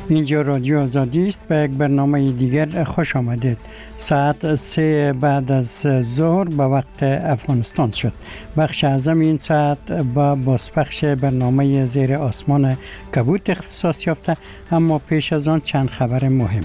اینجا رادیو آزادی است. به یک برنامه دیگر خوش آمدید. ساعت 3 بعد از ظهر به وقت افغانستان شد. بخش اعظم این ساعت با بازپخش برنامه زیر آسمان کبوت اختصاص یافته، اما پیش از آن چند خبر مهم.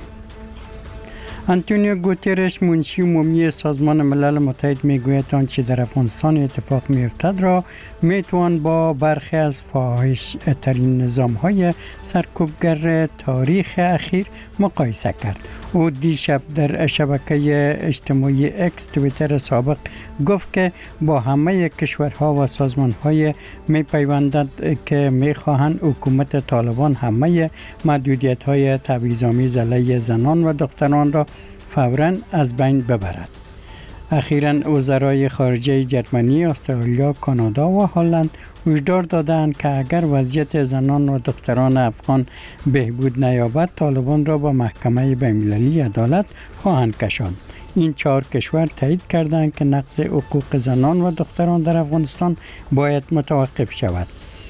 آنتونیو گوترش، منشی عمومی سازمان ملل متحد، میگوید آنچه در افغانستان اتفاق میافتد را میتوان با برخی از فاحش ترین نظام های سرکوبگر تاریخ اخیر مقایسه کرد. او دیشب در شبکه اجتماعی اکس توییتر سابق گفت که با همه کشورها و سازمانهای میپیوندد که میخواهند حکومت طالبان همه محدودیت های تبعیض‌آمیز علیه زنان و دختران را فوراً از بین ببرد. اخیراً وزرای خارجه جرمنی، استرالیا، کانادا و هلند هشدار دادند که اگر وضعیت زنان و دختران افغان بهبود نیابد، طالبان را به محکمه بین‌المللی عدالت خواهند کشاند. این 4 کشور تایید کردند که نقض حقوق زنان و دختران در افغانستان باید متوقف شود.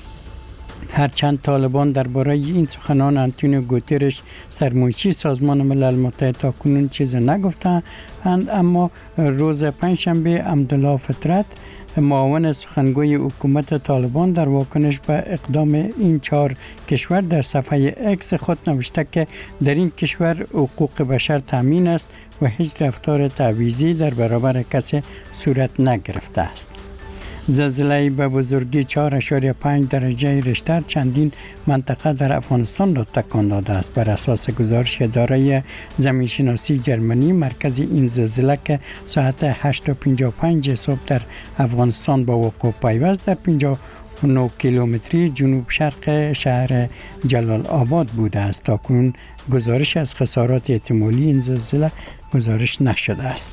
هرچند طالبان درباره این سخنان آنتونیو گوترش، سرمنشی سازمان ملل متحد، تاکنون چیز نگفتند، اما روز پنجشنبه عبدالله فطرت، معاون سخنگوی حکومت طالبان، در واکنش به اقدام این 4 کشور در صفحه اکس خود نوشته که در این کشور حقوق بشر تامین است و هیچ رفتار تبعیضی در برابر کسی صورت نگرفته است. زلزله به بزرگی 4.5 درجه ریشتر چندین منطقه در افغانستان را تکان داده است. بر اساس گزارش اداره زمینشناسی جرمنی، مرکز این زلزله که ساعت 8:55 صبح در افغانستان با وقوع پیوست در 59 کیلومتری جنوب شرق شهر جلال آباد بوده است. تاکنون گزارش از خسارات احتمالی این زلزله گزارش نشده است.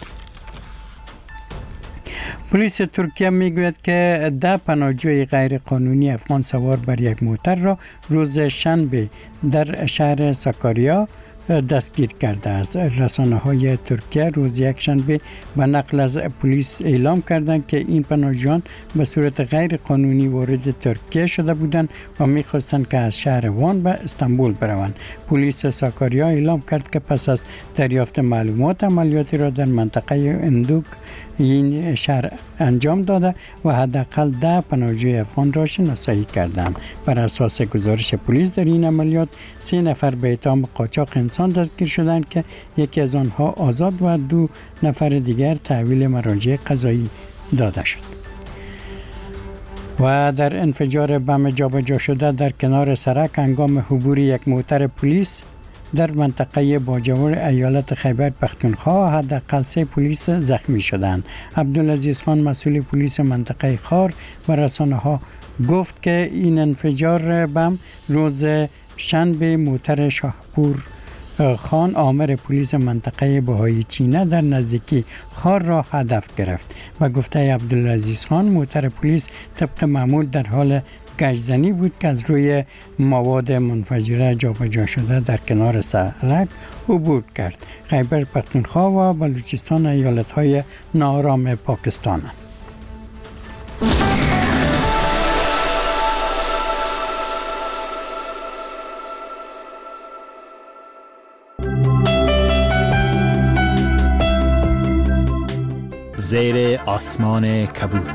پلیس ترکیه میگوید که 10 پناهجوی غیر قانونی افغان سوار بر یک موتر را روز شنبه در شهر ساکاریا دستگیر کرده است. رسانه‌های ترکیه روز یک شنبه به نقل از پلیس اعلام کردند که این پناهجویان به صورت غیر قانونی وارد ترکیه شده بودند و می‌خواستند که از شهر وان به استانبول بروند. پلیس ساکاریا اعلام کرد که پس از دریافت معلومات، عملیاتی را در منطقه اندوک این شهر انجام داده و حداقل 10 پناهجوی افغان را شناسایی کردند. بر اساس گزارش پلیس در این عملیات 3 نفر به اتهام قاچاق انسان دستگیر شدند که یکی از آنها آزاد و 2 نفر دیگر تحویل مراجع قضایی داده شد. و در انفجار بم جابجا شده در کنار سرک هنگام عبور یک موتر پلیس در منطقه باجوور ایالت خیبر پختونخوا، حداقل 3 پلیس زخمی شدند. عبدالعزیز خان، مسئول پلیس منطقه خار، به رسانه‌ها گفت که این انفجار بم روز شنبه موتر شاهپور خان، آمر پلیس منطقه بهایی چینه در نزدیکی خار را هدف گرفت. و گفته عبدالعزیز خان، موتر پلیس طبق معمول در حال گشتزنی بود که از روی مواد منفجره جابجا شده در کنار سرک عبور کرد. خیبر پختونخوا و بلوچستان ایالت‌های ناآرام پاکستان. زیر آسمان کبود.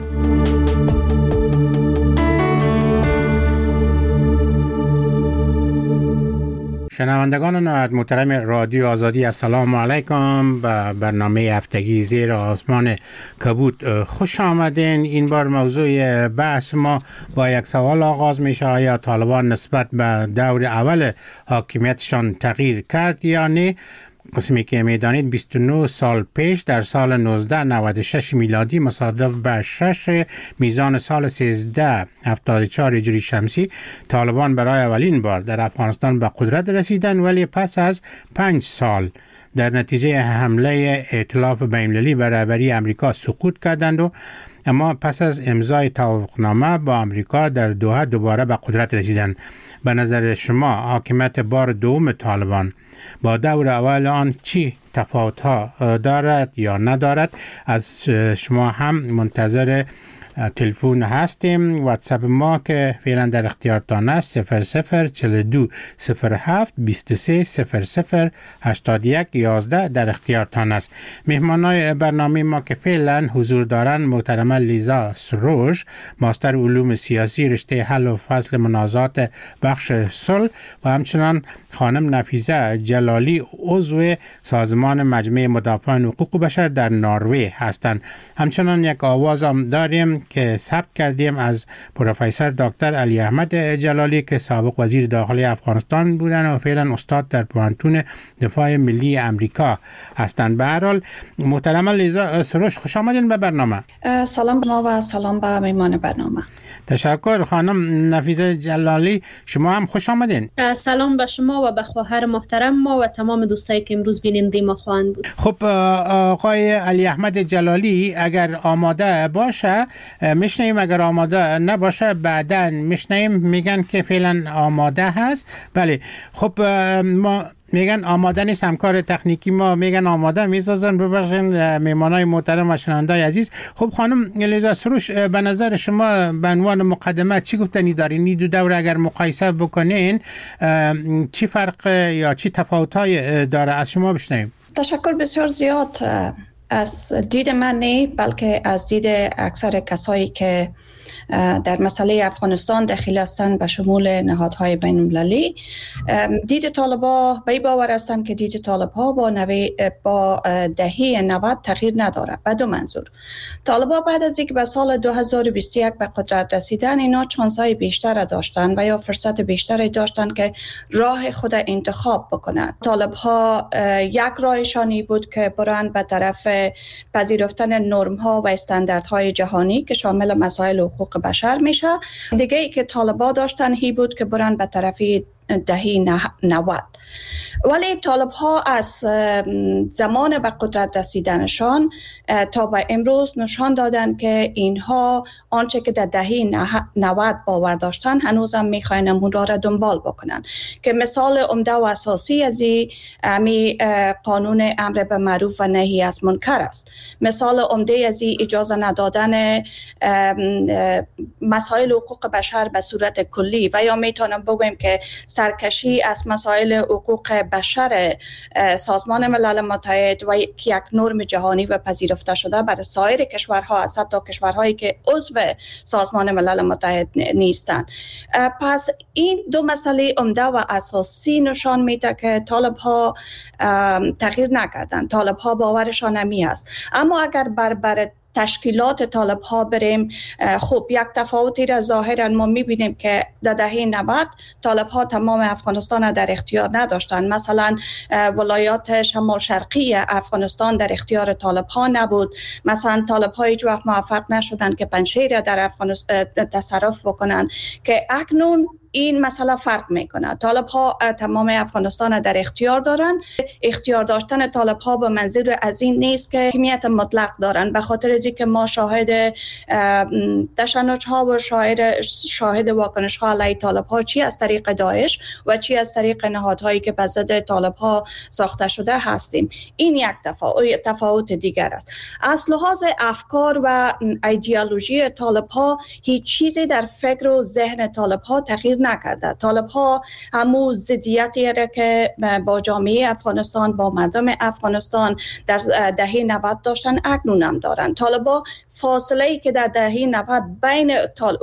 شنوندگان نهایت محترم رادیو آزادی، السلام علیکم. به برنامه هفتگی زیر آسمان کبود خوش آمدین. این بار موضوع بحث ما با یک سوال آغاز میشه: آیا طالبان نسبت به دور اول حاکمیتشان تغییر کرد یا نه؟ قسمی که میدانید 29 سال پیش در سال 1996 میلادی مصادف به 6 میزان سال 1374 هجری شمسی، طالبان برای اولین بار در افغانستان به قدرت رسیدند، ولی پس از 5 سال در نتیجه حمله ائتلاف بین‌المللی بر رهبری امریکا سقوط کردند و اما پس از امضای توافقنامه با امریکا در دوحه دوباره به قدرت رسیدند. به نظر شما حاکمیت بار دوم طالبان با دور اول آن چی تفاوت‌ها دارد یا ندارد؟ از شما هم منتظر تلفن هستیم. واتساپ ما که فعلا در اختیارتان است 0042 07 23 00 81 11 در اختیارتان است. مهمانای برنامه ما که فعلا حضور دارند محترمه لیزا سروش، ماستر علوم سیاسی رشته حل و فصل منازعات بخش صلح، و همچنان خانم نفیسه جلالی عضو سازمان مجمع مدافعان حقوق بشر در نروژ هستند. همچنان یک آواز هم داریم که ثبت کردیم از پروفسور دکتر علی احمد جلالی که سابق وزیر داخلی افغانستان بودند و فعلا استاد در پوهنتون دفاع ملی امریکا هستند. به هر حال محترمه لیزا سروش، خوش آمدین به برنامه. سلام به ما و سلام به میهمان برنامه. تشکر. خانم نفیسه جلالی، شما هم خوش آمدین. سلام به شما و به خواهر محترم ما و تمام دوستایی که امروز بیننده ما خواهند بود. خب آقای علی احمد جلالی اگر آماده باشه میشنیم، اگر آماده نباشه بعداً میشنیم. میگن که فعلا آماده هست. بله خب ما میگن آماده نیست، همکار تکنیکی ما میگن آماده، میسازن. ببخشید میمانای محترم و شنوندای عزیز. خب خانم لیزا سروش، به نظر شما به عنوان مقدمه چی گفتنی دارین؟ این دو دوره اگر مقایسه بکنین چی فرق یا چی تفاوت‌های داره؟ از شما بشنویم. تشکر بسیار زیاد. از دید من نه، بلکه از دید اکثر کسایی که در مسئله افغانستان دخیل هستند به شمول نهادهای بین المللی، دید طالبا به باور هستند که دید طالبها با دهه 90 تغییر نداره. به دو منظور. طالبا بعد از اینکه به سال 2021 به قدرت رسیدن، اینا چانس‌های بیشتر داشتن و یا فرصت بیشتری داشتن که راه خود انتخاب بکنن. طالبها یک راهشانی بود که برند به طرف پذیرفتن نرم‌ها و استانداردهای جهانی که شامل مسائل حقوق بشر میشه. دیگه ای که طالبا داشتن هی بود که برن به طرف دهه 90. ولی طالب ها از زمان به قدرت رسیدنشان تا به امروز نشان دادن که اینها آنچه که در دهه 90 باور داشتن هنوزم میخواین امون را دنبال بکنن. که مثال عمده و اساسی از این قانون امر به معروف و نهی از منکر است. مثال عمده از این اجازه ندادن مسائل حقوق بشر به صورت کلی، و یا میتونم بگویم که سرکشی از مسائل حقوق بشر سازمان ملل متحد و یک نرم جهانی و پذیرفته شده برای سایر کشورها، از حتی کشورهایی که عضو سازمان ملل متحد نیستند. پس این دو مسئله عمده و اساسی نشان میده که طالب ها تغییر نکردن. طالب ها باورشان همی است. اما اگر بر تشکیلات طالب ها بریم، خب یک تفاوتی را ظاهرا ما میبینیم که در دهه 90 طالب ها تمام افغانستان در اختیار نداشتن. مثلا ولایات شمال شرقی افغانستان در اختیار طالب ها نبود. مثلا طالب ها هیچ وقت موفق نشدن که پنجشیر در افغانستان تصرف بکنن، که اکنون این مسئله فرق میکنه. طالب ها تمام افغانستان در اختیار دارن. اختیار داشتن طالب ها به منظور از این نیست که حاکمیت مطلق دارن، به خاطر از اینکه ما شاهد تشنج ها و شاهد واکنش ها علیه طالب ها چی از طریق داعش و چی از طریق نهادهایی که به ضد طالب ها ساخته شده هستیم. این یک تفاوت دیگر است. از لحاظ افکار و ایدئولوژی طالب ها هیچ چیزی در فکر و ذهن طالب ها تغییر نکرده. طالب ها همون ضدیتی را که با جامعه افغانستان، با مردم افغانستان در دهه 90 داشتن اکنون هم دارن. طالبا فاصله ای که در دهه 90 بین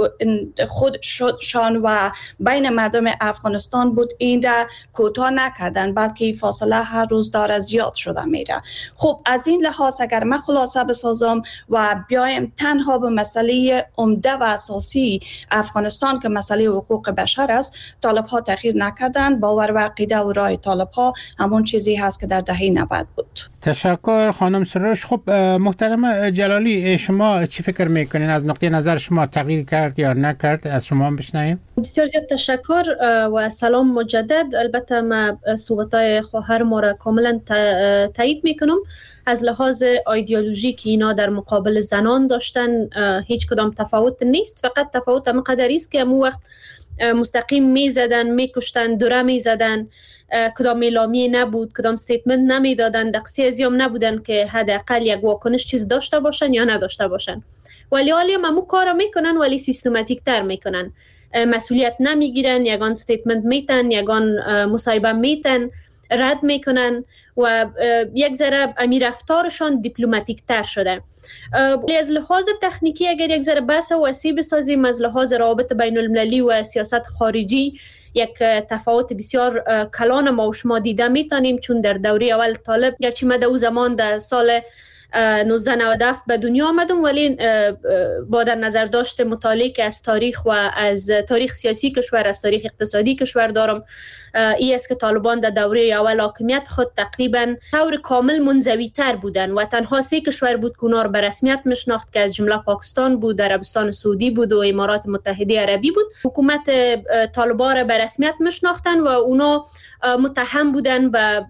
خودشان و بین مردم افغانستان بود، این را کوتاه نکردن، بلکه فاصله هر روز داره زیاد شده میره. خب از این لحاظ اگر من خلاصه بسازم و بیایم تنها به مسئله عمده و اساسی افغانستان که مسئله حقوق بشر است، طالب ها تغییر نکردن. باور و عقیده و رای طالب ها همون چیزی هست که در دهه 90 بود. تشکر خانم سروش. خب محترم جلالی، شما چی فکر میکنین؟ از نقطه نظر شما تغییر کرد یا نکرد؟ از شما بشنویم. بسیار زیاد تشکر و سلام مجدد. البته ما صحبت‌های خواهر ما را کاملا تایید میکنم. از لحاظ ایدئولوژیک اینا در مقابل زنان داشتن هیچ کدام تفاوت نیست، فقط تفاوت مقداری است که امو وقت مستقیم میزدن، میکشتن، دوره میزدن، کدام اعلامیه نبود، کدام استیتمنت نمیدادن، دقیقی ازیام نبودن که حداقل یک واکنش چیز داشته باشن یا نداشته باشن. ولی حالی هم کار میکنن ولی سیستماتیک تر میکنن، مسئولیت نمیگیرن، یگان استیتمنت میتن، یگان مصاحبه میتن، رد میکنن و یک ذره امی رفتارشان دیپلماتیک تر شده. از لحاظ تکنیکی اگر یک ذره بحث وسیع بسازیم، از لحاظ روابط بین المللی و سیاست خارجی یک تفاوت بسیار کلان ما و شما دیده میتونیم، چون در دوره اول طالب گرچه من در زمان در سال 1997 به دنیا آمدم، ولی با در نظر داشت مطالعه که از تاریخ و از تاریخ سیاسی کشور، از تاریخ اقتصادی کشور دارم، این است که طالبان در دوره اول حاکمیت خود تقریبا طور کامل منزوی تر بودن و تنها 3 کشور بود که اونا رو به رسمیت میشناخت که از جمله پاکستان بود، عربستان سعودی بود و امارات متحده عربی بود. حکومت طالبان را به رسمیت میشناختن و اونا متهم بودن به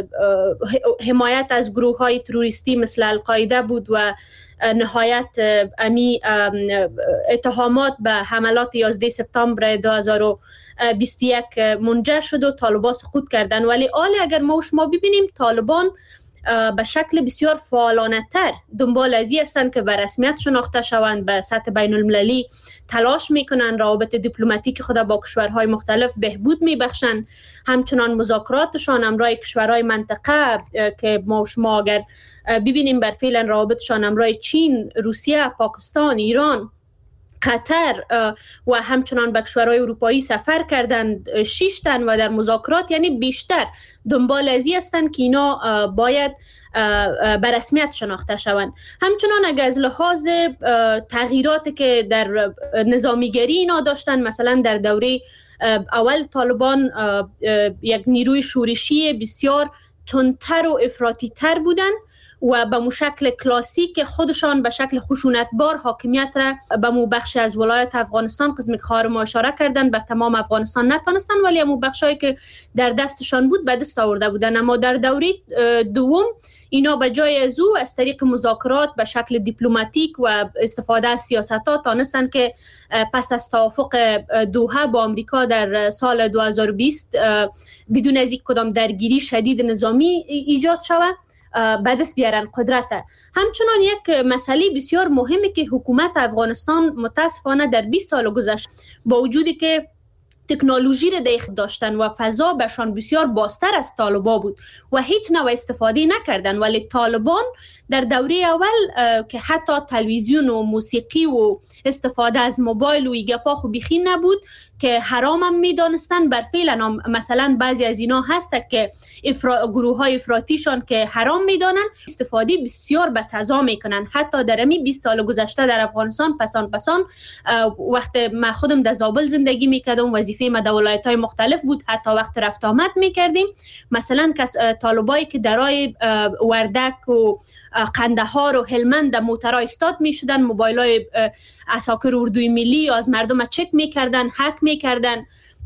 حمایت از گروه‌های تروریستی مثل القاعده بود و نهایت امی اتهامات به حملات 11 سپتامبر 2021 منجر شد و طالبان سقوط کردن. ولی اگر ما و شما ببینیم طالبان به شکل بسیار فعالانه تر دنبال ازی هستند که به رسمیت شناخته شوند، به سطح بین المللی تلاش میکنن، روابط دیپلماتیک خود با کشورهای مختلف بهبود میبخشند، همچنان مذاکراتشان امرای کشورهای منطقه که ما و شما اگر ببینیم بر فعلا روابطشان امرای چین، روسیه، پاکستان، ایران، قطر و همچنان به کشورهای اروپایی سفر کردند 6 تن و در مذاکرات یعنی بیشتر دنبال ازی هستند که اینا باید به رسمیت شناخته شوند. همچنان اگر از لحاظ تغییراتی که در نظامیگری اینا داشتن، مثلا در دوره اول طالبان یک نیروی شورشی بسیار تندتر و افراطی تر بودن و به مو شکل کلاسیک خودشان به شکل خشونتبار حاکمیت را به مو بخش از ولایت افغانستان قسم که خواهر ما اشاره کردن به تمام افغانستان نتانستن، ولی مو بخشایی که در دستشان بود به دست آورده بودن. اما در دوره دوم اینا به جای از او از طریق مذاکرات به شکل دیپلماتیک و استفاده از سیاست‌ها تانستن که پس از توافق دوحه با آمریکا در سال 2020 بدون از یک کدام درگیری شدید نظامی ایجاد شود به دست بیارن قدرت. همچنان یک مسئله بسیار مهمی که حکومت افغانستان متاسفانه در 20 سال گذشته با وجودی که تکنولوژی را دیخ داشتن و فضا بهشان بسیار بازتر از طالبان بود و هیچ نوع استفاده نکردن، ولی طالبان در دوره اول که حتی تلویزیون و موسیقی و استفاده از موبایل و ایگپا خو بیخی نبود که حرام هم میدانستن، بر فعلا مثلا بعضی از اینا هست که گروه های افراطیشان که حرام میدانن استفاده بسیار بسزا میکنن. حتی در امی 20 سال گذشته در افغانستان پسان وقت من خودم در زابل زندگی میکردم، وظیفه ما در ولایت های مختلف بود، حتی وقت رفت آمد میکردیم، مثلا طالبایی که درای وردک و قندهار و هلمند در موترها استاد میشدن، موبایل های عساکر اردوی ملی از مردم چک میکردن، هک میکردن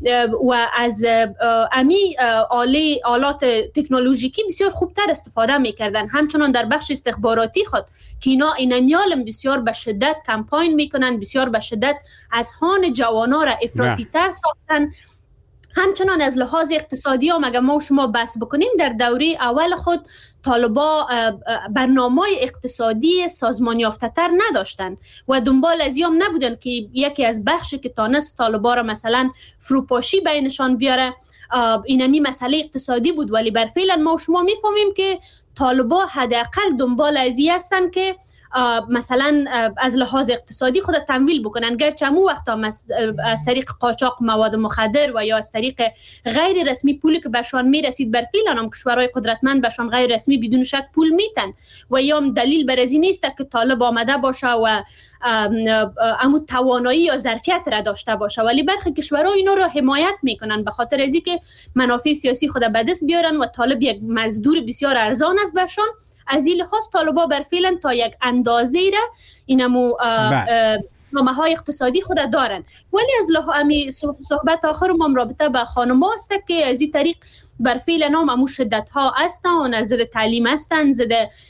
و از امی آلات تکنولوژیکی بسیار خوبتر استفاده میکردن. همچنان در بخش استخباراتی خود که اینا اینمیالم بسیار به شدت کمپاین میکنن، بسیار به شدت از هان جوانا را افراطی تر ساختن. همچنان از لحاظ اقتصادی هم اگر ما و شما بحث بکنیم، در دوره اول خود طالبا برنامه اقتصادی سازمان یافته تر نداشتن و دنبال از هم نبودن که یکی از بخشی که تانست طالبا را مثلا فروپاشی بینشان بیاره اینمی مسئله اقتصادی بود. ولی بر فعلا ما و شما میفهمیم که طالبا حداقل دنبال ازی هستن که مثلا از لحاظ اقتصادی خود تمویل بکنن، گرچه همون وقتا از طریق قاچاق مواد مخدر و یا از طریق غیر رسمی پولی که بهشان میرسید، بر فعلا هم کشورهای قدرتمند بهشان غیر رسمی بدون شک پول میتن و یا دلیل بر ازی نیست که طالب آمده باشه و امو توانایی یا ظرفیت را داشته باشه، ولی برخی کشورها اینا را حمایت میکنن به خاطر ازی که منافع سیاسی خود به دست بیارن و طالب یک مزدور بسیار ارزان است برشان. از این لحاظ طالبا بر فعلا تا یک اندازه را اینمو نامه‌های اقتصادی خود دارن. ولی از لحاظ صحبت آخر ما رابطه با خانم‌ها است که از این طریق بر فعلا هم شدت ها هستن، ضد تعلیم هستن، ضد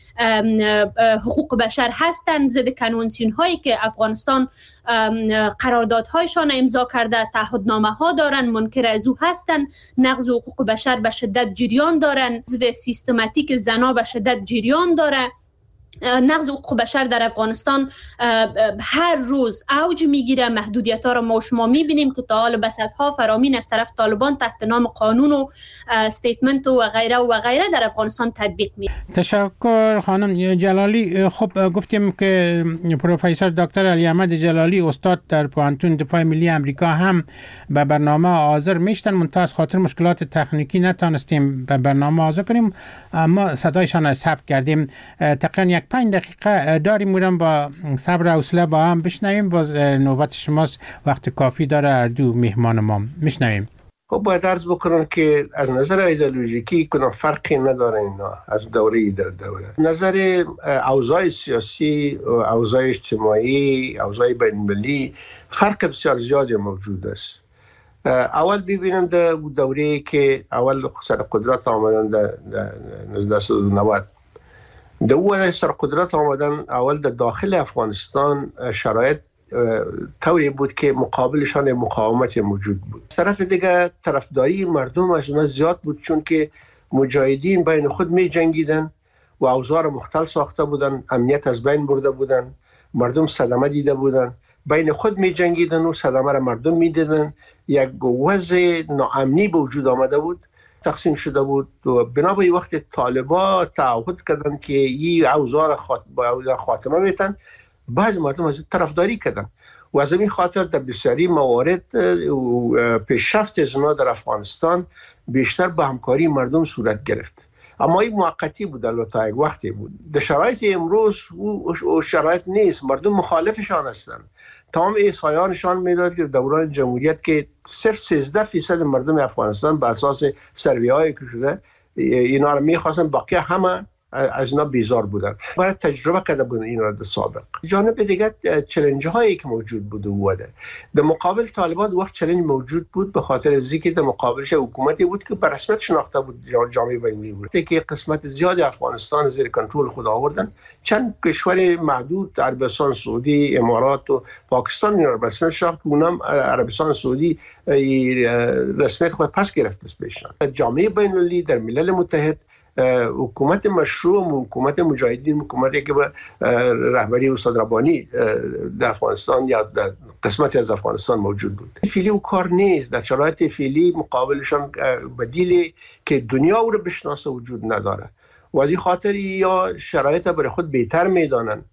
حقوق بشر هستن، ضد کنوانسیون هایی که افغانستان قراردادهایشان امضا کرده، تعهدنامه ها دارن، منکر از او هستن، نقض حقوق بشر به شدت جریان دارن، ضد سیستماتیک زنا به شدت جریان داره نقض حقوق بشر در افغانستان هر روز اوج میگیره. محدودیت‌ها را ما و شما میبینیم که تا حال به صدها فرامین از طرف طالبان تحت نام قانون و استیتمنت و غیره در افغانستان تطبیق میشه. تشکر خانم جلالی. خب گفتیم که پروفسور دکتر علی احمد جلالی استاد در پوهنتون دفاع ملی امریکا هم به برنامه حاضر میشتن، منتها از خاطر مشکلات تکنیکی نتونستیم به برنامه حاضر کنیم، اما صدایشان را ثبت کردیم. تقریبا 5 دقیقه داریم، میرم با صبر و حوصله با هم بشنویم. باز نوبت شماست، وقت کافی داره هر دو مهمان ما. میشنویم. خب باید عرض بکنم که از نظر ایدئولوژیکی کنم فرقی نداره اینا از دوره در دوره. نظر اوضاع سیاسی، اوضاع اجتماعی، اوضاع بین‌المللی فرق بسیار زیادی موجود است. اول ببینم در دوره که اول سر قدرت آمدن در 1990 دوره سر قدرت آمدن، اول در داخل افغانستان شرایط طوری بود که مقابلشان مقاومت موجود بود. طرف دیگه طرفداری مردم از اونها زیاد بود، چون که مجاهدین بین خود می جنگیدن و اوضاع مختل ساخته بودن، امنیت از بین برده بودن، مردم صدمه دیده بودن، بین خود می جنگیدن و صدمه را مردم می دیدن. یک وضع ناامنی به وجود آمده بود، تقسیم شده بود و بنابراین وقت طالبان تعهد کردن که این اوضاع را خاتمه میتن، بعض مردم از طرفداری کردن و از این خاطر در بسیاری موارد پیشرفت از اونا در افغانستان بیشتر به همکاری مردم صورت گرفت. اما این موقتی بود، البته یک وقتی بود. در شرایط امروز او شرایط نیست، مردم مخالفشان هستند. تمام احصایه‌هایشان میداد که دوران جمهوریت که صرف 13% مردم افغانستان به اساس سروی‌هایی که شده اینا رو می‌خواستن، باقی همه از اینا بیزار بودن. برای تجربه کرده بودن این را در سابق. جانب دیگه چالش هایی که موجود بود بوده. در مقابل طالبان وقت چالش موجود بود به خاطر از اینکه در مقابلش حکومتی بود که به رسمیت شناخته بود جامعه بین‌المللی بود که قسمت زیاد افغانستان زیر کنترل خود آوردن. چند کشور محدود عربستان سعودی، امارات و پاکستان اینا را رسمیت شناخت که اونم عربستان سعودی رسمیت خود پس گرفته است بهشان. جامعه بین‌المللی در ملل متحد حکومت مشروع و حکومت مجاهدین، حکومتی که به رهبری استاد ربانی در افغانستان یا در قسمتی از افغانستان موجود بود. فعلی او کار نیست. در شرایط فعلی مقابلشان بدیلی که دنیا او رو بشناسه وجود نداره و از این خاطر یا شرایط برای خود بهتر میدانن.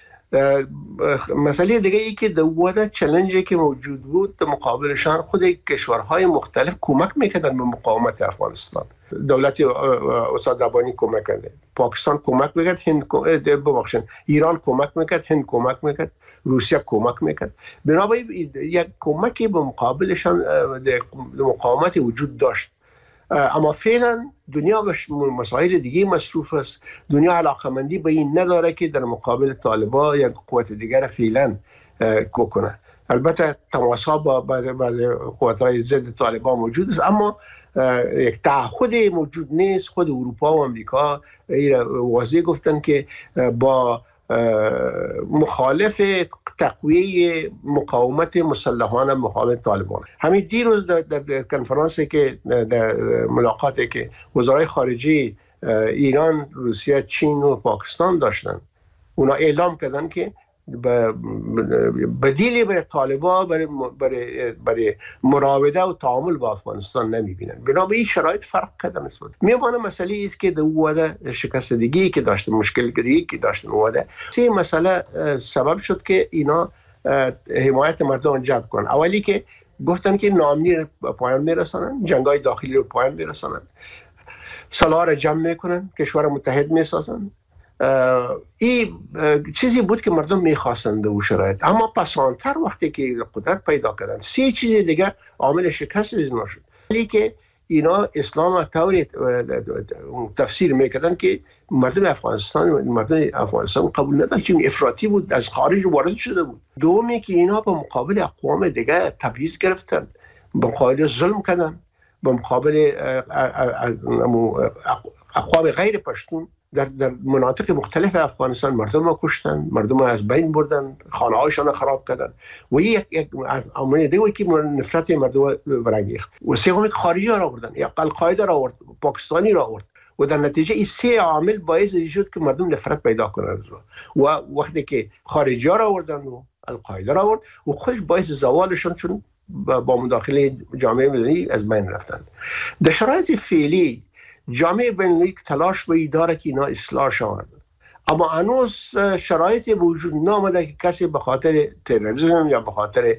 مسئله دیگه ای که دوباره چالنجی که موجود بود در مقابلشان خود کشورهای مختلف کمک میکردن به مقاومت افغانستان. دولت استاد ربانی کمک کرده، پاکستان کمک میکرد، ایران کمک میکرد، هند کمک میکرد، روسیه کمک میکرد. بنابراین یک کمکی به مقابلشان مقاومت وجود داشت. اما فعلا دنیا به مسائل دیگه مصروف است. دنیا علاقمندی به این نداره که در مقابل طالبان یا قوت دیگر فعلا کنه. البته تماس‌ها با بعضی قوت‌های ضد طالبان موجود است، اما یک تعهد موجود نیست. خود اروپا و امریکا واضح گفتن که با مخالف تقویه مقاومت مسلحانه مقابل طالبان. همین دیروز در کنفرانسی که در ملاقاتی که وزرای خارجه ایران، روسیه، چین و پاکستان داشتن، اونا اعلام کردن که بدیلی برای طالبان برای مراوده و تعامل با افغانستان نمیبینن. بنابراین شرایط فرق کرده نسبت. میوانه مسئله ایست که در اوده شکستگی که داشتن، مشکل گیری که داشتن اوده، سه مسئله سبب شد که اینا حمایت مردم جلب کنن. اولی که گفتن که ناامنی رو پایان میرسانن، جنگ‌های داخلی رو پایان میرسانن، سلاح را جمع میکنن، کشور متحد میسازن. این چیزی بود که مردم میخواستند او شرایط. اما پسانتر وقتی که قدرت پیدا کردن، سه چیز دیگه عامل شکست اینا شد. ولی که اینا اسلام طوری تفسیر میکردن که مردم افغانستان قبول نداشت، چون افراطی بود، از خارج وارد شده بود. دومی که اینا به مقابل اقوام دیگه تبعیض گرفتن، به مقابل ظلم کردن، به مقابل اقوام غیر پشتون در مناطق مختلف افغانستان مردم را کشتن، مردم را از بین بردن، خانه هایشان را خراب کردن و یک عامل دیگه که نفرت مردم برانگیخت. و سومی خارجی را آوردن، یا القاعده را آورد، پاکستانی را آورد و در نتیجه این 3 عامل باعث شد که مردم نفرت پیدا کنند و وقتی که خارجی ها را آوردن و القاعده را آورد و خودش باعث زوالشون، چون با مداخله جامعه مللی از بین رفتن. در شرایط فعلی جامعه بین‌المللی تلاش باید داره که اینا اصلاح شوند، اما هنوز شرایطی وجود نامده که کسی به خاطر تروریسم یا به خاطر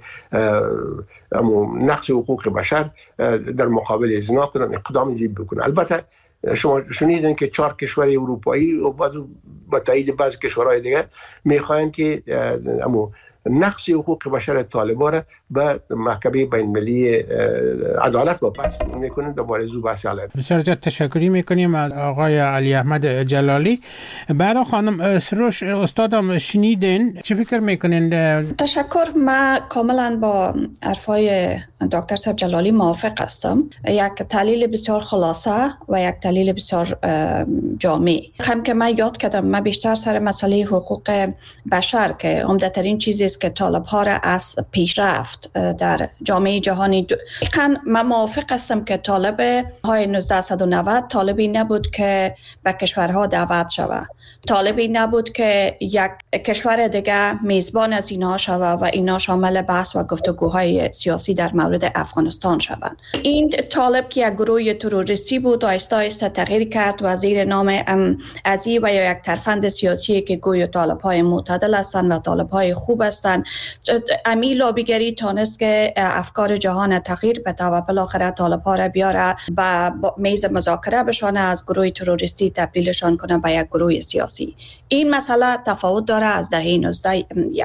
نقض حقوق بشر در مقابل زنا کنن اقدام جدی بکنه. البته شما شنیدین که 4 کشور اروپایی و با تایید بعضی کشورهای دیگر میخواین که نقض حقوق بشر طالبان را به محکمه بین‌المللی عدالت واپس میکنن. دوباره زو بحث علیه. بسیار زیاد تشکری میکنیم از آقای علی احمد جلالی. برای خانم سروش، استادم شنیدین، چه فکر میکنین؟ تشکر. من کاملا با حرفای دکتر صاحب جلالی موافق هستم. یک تحلیل بسیار خلاصه و یک تحلیل بسیار جامع. هم که من یاد کردم، من بیشتر سر مسئله حقوق بشر که عمده‌ترین چیزی است که طالب ها را از پیشرفت در جامعه جهانی من موافق هستم که طالب های 1990 طالبی نبود که به کشورها دعوت شود، طالبی نبود که یک کشور دیگه میزبان از اینها شود و اینا شامل بحث و گفتگوهای سیاسی در مورد افغانستان شوند. این طالب که یک گروه تروریستی بود و آهسته آهسته تغییر کرد و زیر نام ازی و یا یک ترفند سیاسی که گوی طالب های معتدل هستند و طالب های خوب هستند، امی لابیگری تانست که افکار جهان تغییر بده و بالاخره طالب ها را بیاره به میز مذاکره بشانه، از گروه تروریستی تبدیلشان کنه به یک گروه سیاسی. این مسئله تفاوت داره از دهه 19.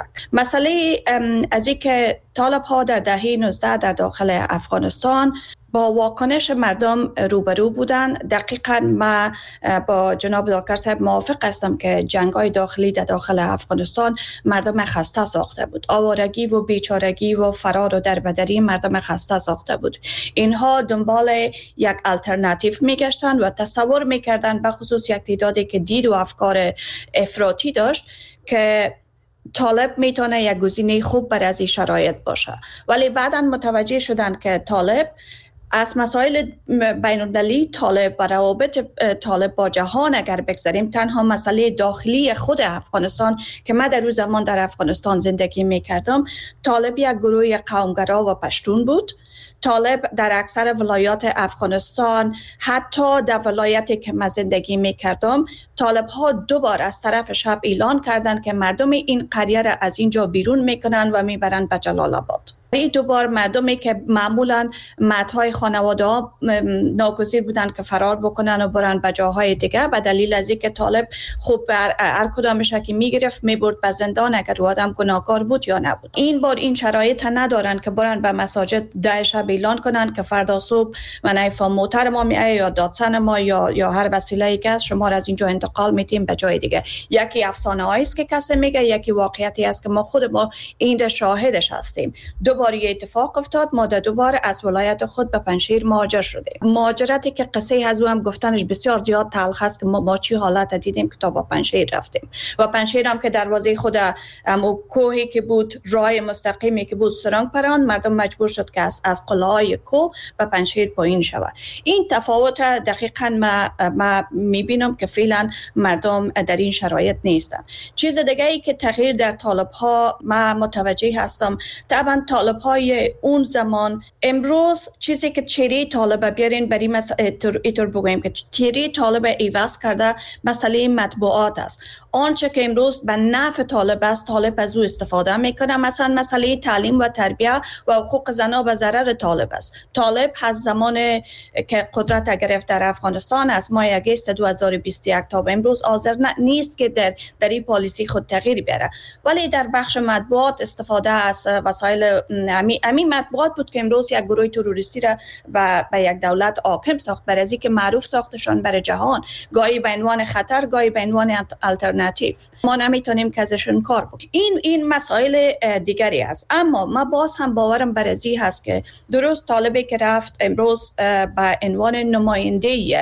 مسئله از این که طالب ها در دهه 19 در داخل افغانستان با واکنش مردم روبرو بودن. دقیقاً ما با جناب دکتر صاحب موافق هستم که جنگ‌های داخلی در داخل افغانستان مردم خسته ساخته بود. آوارگی و بیچارگی و فرار و دربدری مردم خسته ساخته بود. اینها دنبال یک الटरनेटिव میگشتن و تصور میکردن، به خصوص یک تعدادی که دید و افکار افراطی داشت، که طالب میتونه یک گزینه خوب برای از این شرایط باشه. ولی بعداً متوجه شدن که طالب از مسائل بین‌المللی طالب و روابط طالب با جهان اگر بگذاریم، تنها مسئله داخلی خود افغانستان که من در روز زمان در افغانستان زندگی میکردم، طالب یک گروه قومگرا و پشتون بود. طالب در اکثر ولایات افغانستان، حتی در ولایتی که من زندگی میکردم، طالب ها 2 بار از طرف شب اعلان کردند که مردم این قریه را از اینجا بیرون میکنن و میبرن به جلال آباد. این 2 بار مردمی که معمولا مردهای خانواده ها ناگزیر بودن که فرار بکنن و برن به جاهای دیگه، به دلیل از اینکه طالب خوب هر کدامش که میگرفت میبرد به زندان اگر او آدم گناهکار بود یا نبود. این بار این شرایط ندارن که برن به مساجد 10 شب اعلان کنن که فردا صبح منایفا موتر ما میایه یا دادسن ما یا هر وسیله‌ای که شما را از اینجا انتقال میتیم به جای دیگه. یکی افسانه هایی است که کسی میگه، یکی واقعیتی است که ما خود ما این شاهدش هستیم. 2 بار اتفاق افتاد. ما 2 بار از ولایت خود به پنجشیر مهاجر شدیم. مهاجرتی که قصه از او هم گفتنش بسیار زیاد تلخ است که ما چی حالت دیدیم که تا با پنجشیر رفتیم و پنجشیر هم که دروازه خود کوهی که بود، راه مستقیمی که بود سرنگ پران، مردم مجبور شد که از قلعه‌های کوه به پنجشیر پایین شود. این تفاوت دقیقاً ما میبینم که فعلا مردم در این شرایط نیستن. چیز دیگه ای که تغییر در طالب ها ما متوجه هستم، طبعا طالب های اون زمان، امروز چیزی که چهره طالب بیارین برای اینطور بگویم که چهره طالب ایواز کرده مسئله مطبوعات است. آنچه که امروز به نفع طالب است، طالب از او استفاده میکنه. مثلا مسئله تعلیم و تربیت و حقوق زنان به ضرر طالب است. طالب از زمان که قدرت گرفت در افغانستان، از ماه اگست 2021 تا به امروز حاضر نیست که در این پالیسی خود تغییر بیاره، ولی در بخش مطبوعات استفاده از وسایل امی مطبوعات بود که امروز یک گروه تروریستی را به یک دولت حاکم ساخت، برای اینکه معروف ساختشان برای جهان، گاهی به عنوان خطر، گاهی به عنوان الटरनेटिव. ما نمیتونیم که ازشون کار بکنیم. این مسائل دیگری است. اما ما باز هم باورم بر ازی هست که درست طالبی که رفت امروز به عنوان نماینده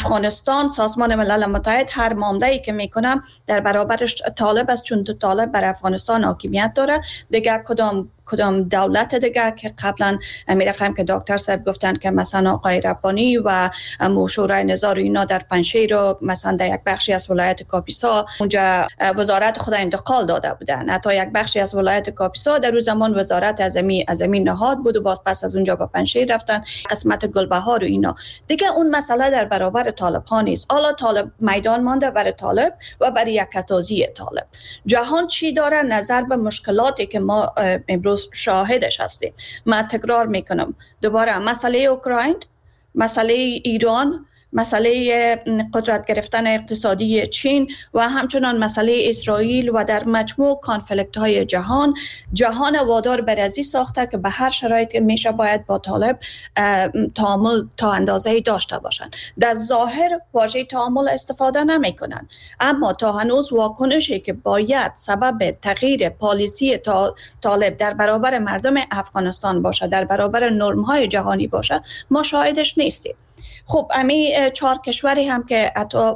افغانستان سازمان ملل متحد هر معامله‌ای که میکنه در برابرش طالب است، چون طالب بر افغانستان حاکمیت داره. دیگه کدام دولت دیگه که قبلا میرقم که دکتر صاحب گفتن که مثلا آقای ربانی و شورای نظار اینا در پنجشیر رو مثلا در یک بخشی از ولایت کاپیسا اونجا وزارت خود انتقال داده بودن. حتی یک بخشی از ولایت کاپیسا در اون زمان وزارت عظمی نهاد بود و باز پس از اونجا به پنجشیر رفتن، قسمت گلبهار و اینا. دیگه اون مسئله در برابر طالب ها نیست. حالا طالب میدان مانده برای طالب و برای یکتازی طالب. جهان چی داره نظر به مشکلاتی که ما امروز شاهدش هستیم. من تکرار میکنم دوباره، مسئله اوکراین، مسئله ایران، مسئله قدرت گرفتن اقتصادی چین و همچنان مسئله اسرائیل و در مجموع کانفلیکت های جهان وادار بر ازی ساخته که به هر شرایطی میشه باید با طالب تعامل تا اندازه‌ای داشته باشن. در ظاهر واژه تعامل استفاده نمیکنن، اما تا هنوز واکنشی که باید سبب تغییر پالیسی طالب در برابر مردم افغانستان باشه، در برابر نرم های جهانی باشه، ما شاهدش نیستیم. خب امی 4 کشوری هم که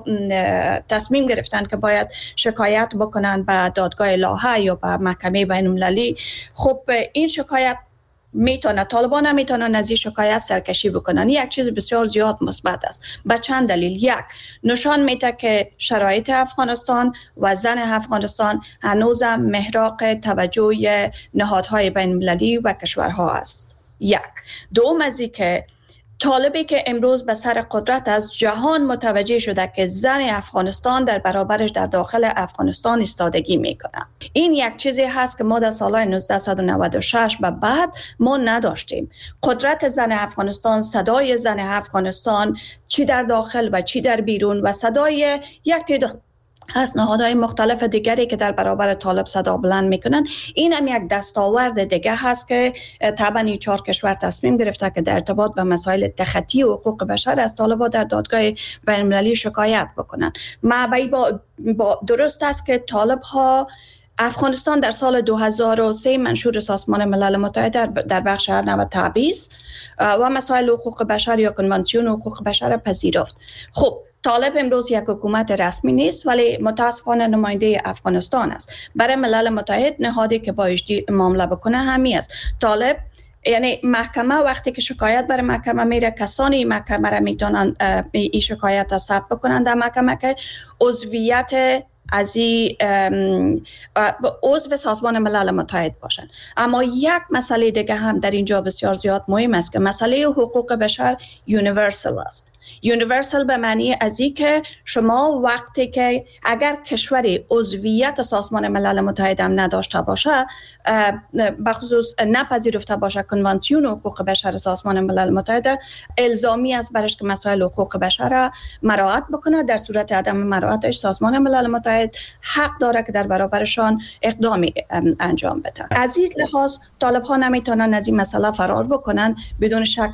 تصمیم گرفتن که باید شکایت بکنن به دادگاه لاهه یا به محکمه بین المللی، خب این شکایت میتونه، طالبان هم میتونن از این شکایت سرکشی بکنن. یک چیز بسیار زیاد مثبت است به چند دلیل. یک، نشان میده که شرایط افغانستان و زن افغانستان هنوزم محراق توجه نهادهای بین المللی و کشورها است. یک. دوم از این که طالبی که امروز به سر قدرت از جهان متوجه شده که زن افغانستان در برابرش در داخل افغانستان ایستادگی میکنه. این یک چیزی هست که ما در سالهای 1996 به بعد ما نداشتیم. قدرت زن افغانستان، صدای زن افغانستان چی در داخل و چی در بیرون و صدای یک تعداد از نهادهای مختلف دیگری که در برابر طالب صدا بلند میکنن، این هم یک دستاورد دیگه هست که طبعا این 4 کشور تصمیم گرفته که در ارتباط به مسائل تخطی و حقوق بشر از طالبان در دادگاه بین المللی شکایت بکنن. با درست است که طالب ها افغانستان در سال 2003 منشور سازمان ملل متحد در بخش ارنب و تبعیض و مسائل حقوق بشر یا کنوانسیون حقوق بشر پذیرفت. خب طالب امروز یک حکومت رسمی نیست، ولی متاسفانه نماینده افغانستان است. برای ملل متحد نهادی که باید معامله بکنه همی است. طالب یعنی محکمه وقتی که شکایت برای محکمه میره، کسانی محکمه را میتونن این شکایت را ثبت بکنن در محکمه که عضویت از عضو سازمان ملل متحد باشن. اما یک مسئله دیگه هم در اینجا بسیار زیاد مهم است که مسئله حقوق بشر یونیورسال است. یونیورسال به معنی از این که شما وقتی که اگر کشوری عضویت سازمان ملل متحد هم نداشته باشه، بخصوص نپذیرفته باشه کنوانسیون حقوق بشر سازمان ملل متحد، الزامی است برش که مسائل حقوق بشر را مراعات بکنه. در صورت عدم مراعاتش سازمان ملل متحد حق داره که در برابرشان اقدامی انجام بده. از این لحاظ طالب ها نمیتونن از این مسئله فرار بکنن، بدون شک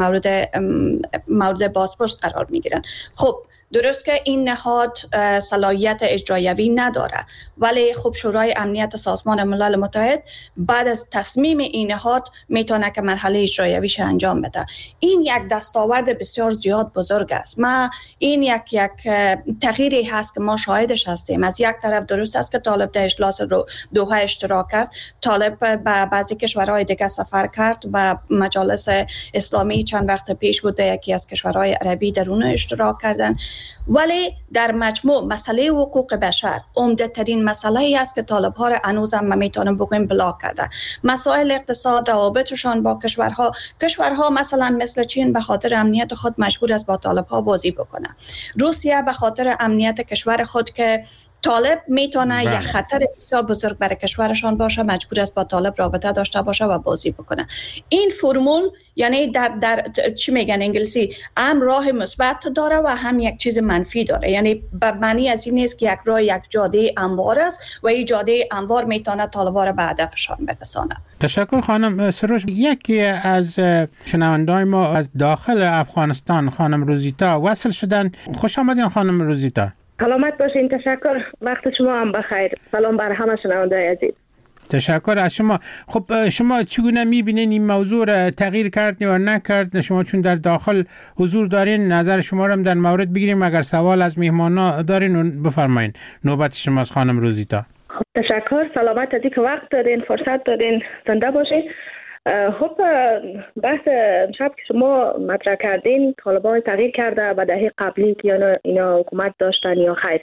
مورد بازپرس قرار میگیرن. خب درست که این نهاد صلاحیت اجرایوی نداره، ولی خب شورای امنیت سازمان ملل متحد بعد از تصمیم این نهاد میتونه که مرحله اجرایویش انجام بده. این یک دستاورد بسیار زیاد بزرگ است. این یک تغییری هست که ما شاهدش هستیم. از یک طرف درست است که طالب در اجلاس دوحه اشتراک کرد، طالب به بعضی کشورهای دیگه سفر کرد، به مجالس اسلامی چند وقت پیش بود یکی از کشورهای عربی در اون اشتراک کردن، ولی در مجموع مسئله حقوق بشر عمده ترین مسئله ای است که طالب ها را هنوز هم میتونم بگویم بلاک کرده. مسائل اقتصاد، روابطشان با کشورها مثلا مثل چین به خاطر امنیت خود مجبور است با طالب ها بازی بکنه. روسیه به خاطر امنیت کشور خود که طالب میتونه یک خطر بسیار بزرگ برای کشورشان باشه، مجبور است با طالب رابطه داشته باشه و بازی بکنه. این فرمول یعنی در چی میگن انگلیسی، هم راه مثبت داره و هم یک چیز منفی داره. یعنی به معنی از این نیست که یک راه یک جاده هموار است و این جاده هموار میتونه طالبان را به هدفشان برسانه. تشکر خانم سروش. یکی از شنونده‌های ما از داخل افغانستان، خانم روزیتا وصل شدن. خوش آمدین خانم روزیتا. سلامت باشین. تشکر. وقت شما هم بخیر. سلام بر همه شنونده‌های عزیز. تشکر از شما. خب شما چگونه میبینین این موضوع را تغییر کرد یا نکرد؟ شما چون در داخل حضور دارین، نظر شما را هم در مورد بگیریم. اگر سوال از مهمانا دارین بفرمایین. نوبت شماست خانم روزیتا. خب تشکر. سلامت از اینکه وقت دادین، فرصت دادین، زنده باشین. خب بحث شب که شما مطرح کردین طالبان تغییر کرده و دهه قبلی که اینا حکومت داشتن یا خیر.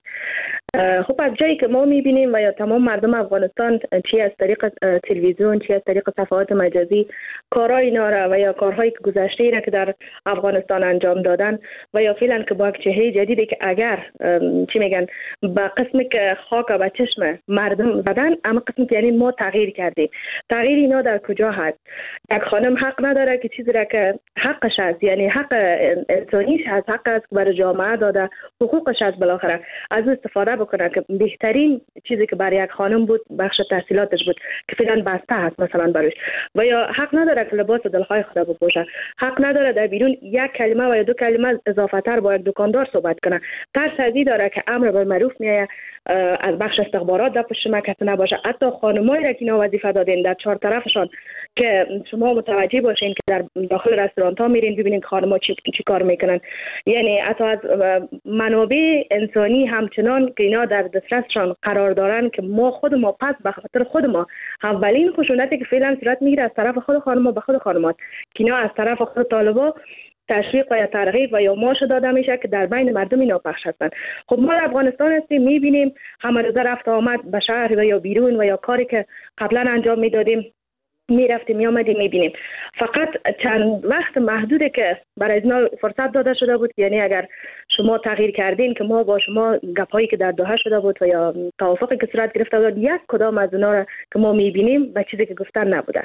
خب از جایی که ما میبینیم و یا تمام مردم افغانستان چی از طریق تلویزیون چی از طریق صفحات مجازی کارهای اینا را و یا کارهایی که گذشته را که در افغانستان انجام دادن و یا فعلا که با یک چهره جدیدی که اگر چی میگن با قسمی که خاک و چشم مردم زدن، اما قسمی یعنی ما تغییر کردیم. تغییر اینا در کجا هست؟ یک خانم حق نداره که چیزی را که حقش است، یعنی حق انسانیش هست، حق است که برای جامعه داده، حقوقش است، بالاخره از او استفاده بکنه که بهترین چیزی که برای یک خانم بود بخش تحصیلاتش بود که فعلا بسته هست مثلا براش، و یا حق نداره که لباس دلخواه خدا بپوشه، حق نداره در بیرون یک کلمه و یا دو کلمه اضافه تر با یک دکاندار صحبت کنه، ترس از این داره که امر بالمعروف میایه از بخش استخبارات در پشت ما کسی نباشه. حتی خانمایی را که اینا وظیفه دادین در چهار طرفشان که شما متوجه باشین که در داخل رستوران ها میرین ببینین خانم‌ها چی کار میکنن، یعنی حتی از منابع انسانی همچنان که اینا در دسترسشان قرار دارن که ما خود ما پس به خاطر خود ما اولین خشونتی که فعلا صورت میگیره از طرف خود خانم‌ها به خود خانمات که اینا از طرف خود طالبا تشویق و یا ترغیب و یا ماش داده میشه که در بین مردم اینا پخش هستن. خب ما در افغانستان هستیم، میبینیم همه روزه رفت آمد به شهر و یا بیرون و یا کاری که قبلا انجام میدادیم میرفتیم میامدیم میبینیم. فقط چند وقت محدوده که برای اینا فرصت داده شده بود، یعنی اگر شما تغییر کردین که ما با شما گپایی که در دوحه شده بود و یا توافقی که صورت گرفته بود یک کدام از اونا را که ما میبینیم به چیزی که گفتن نبوده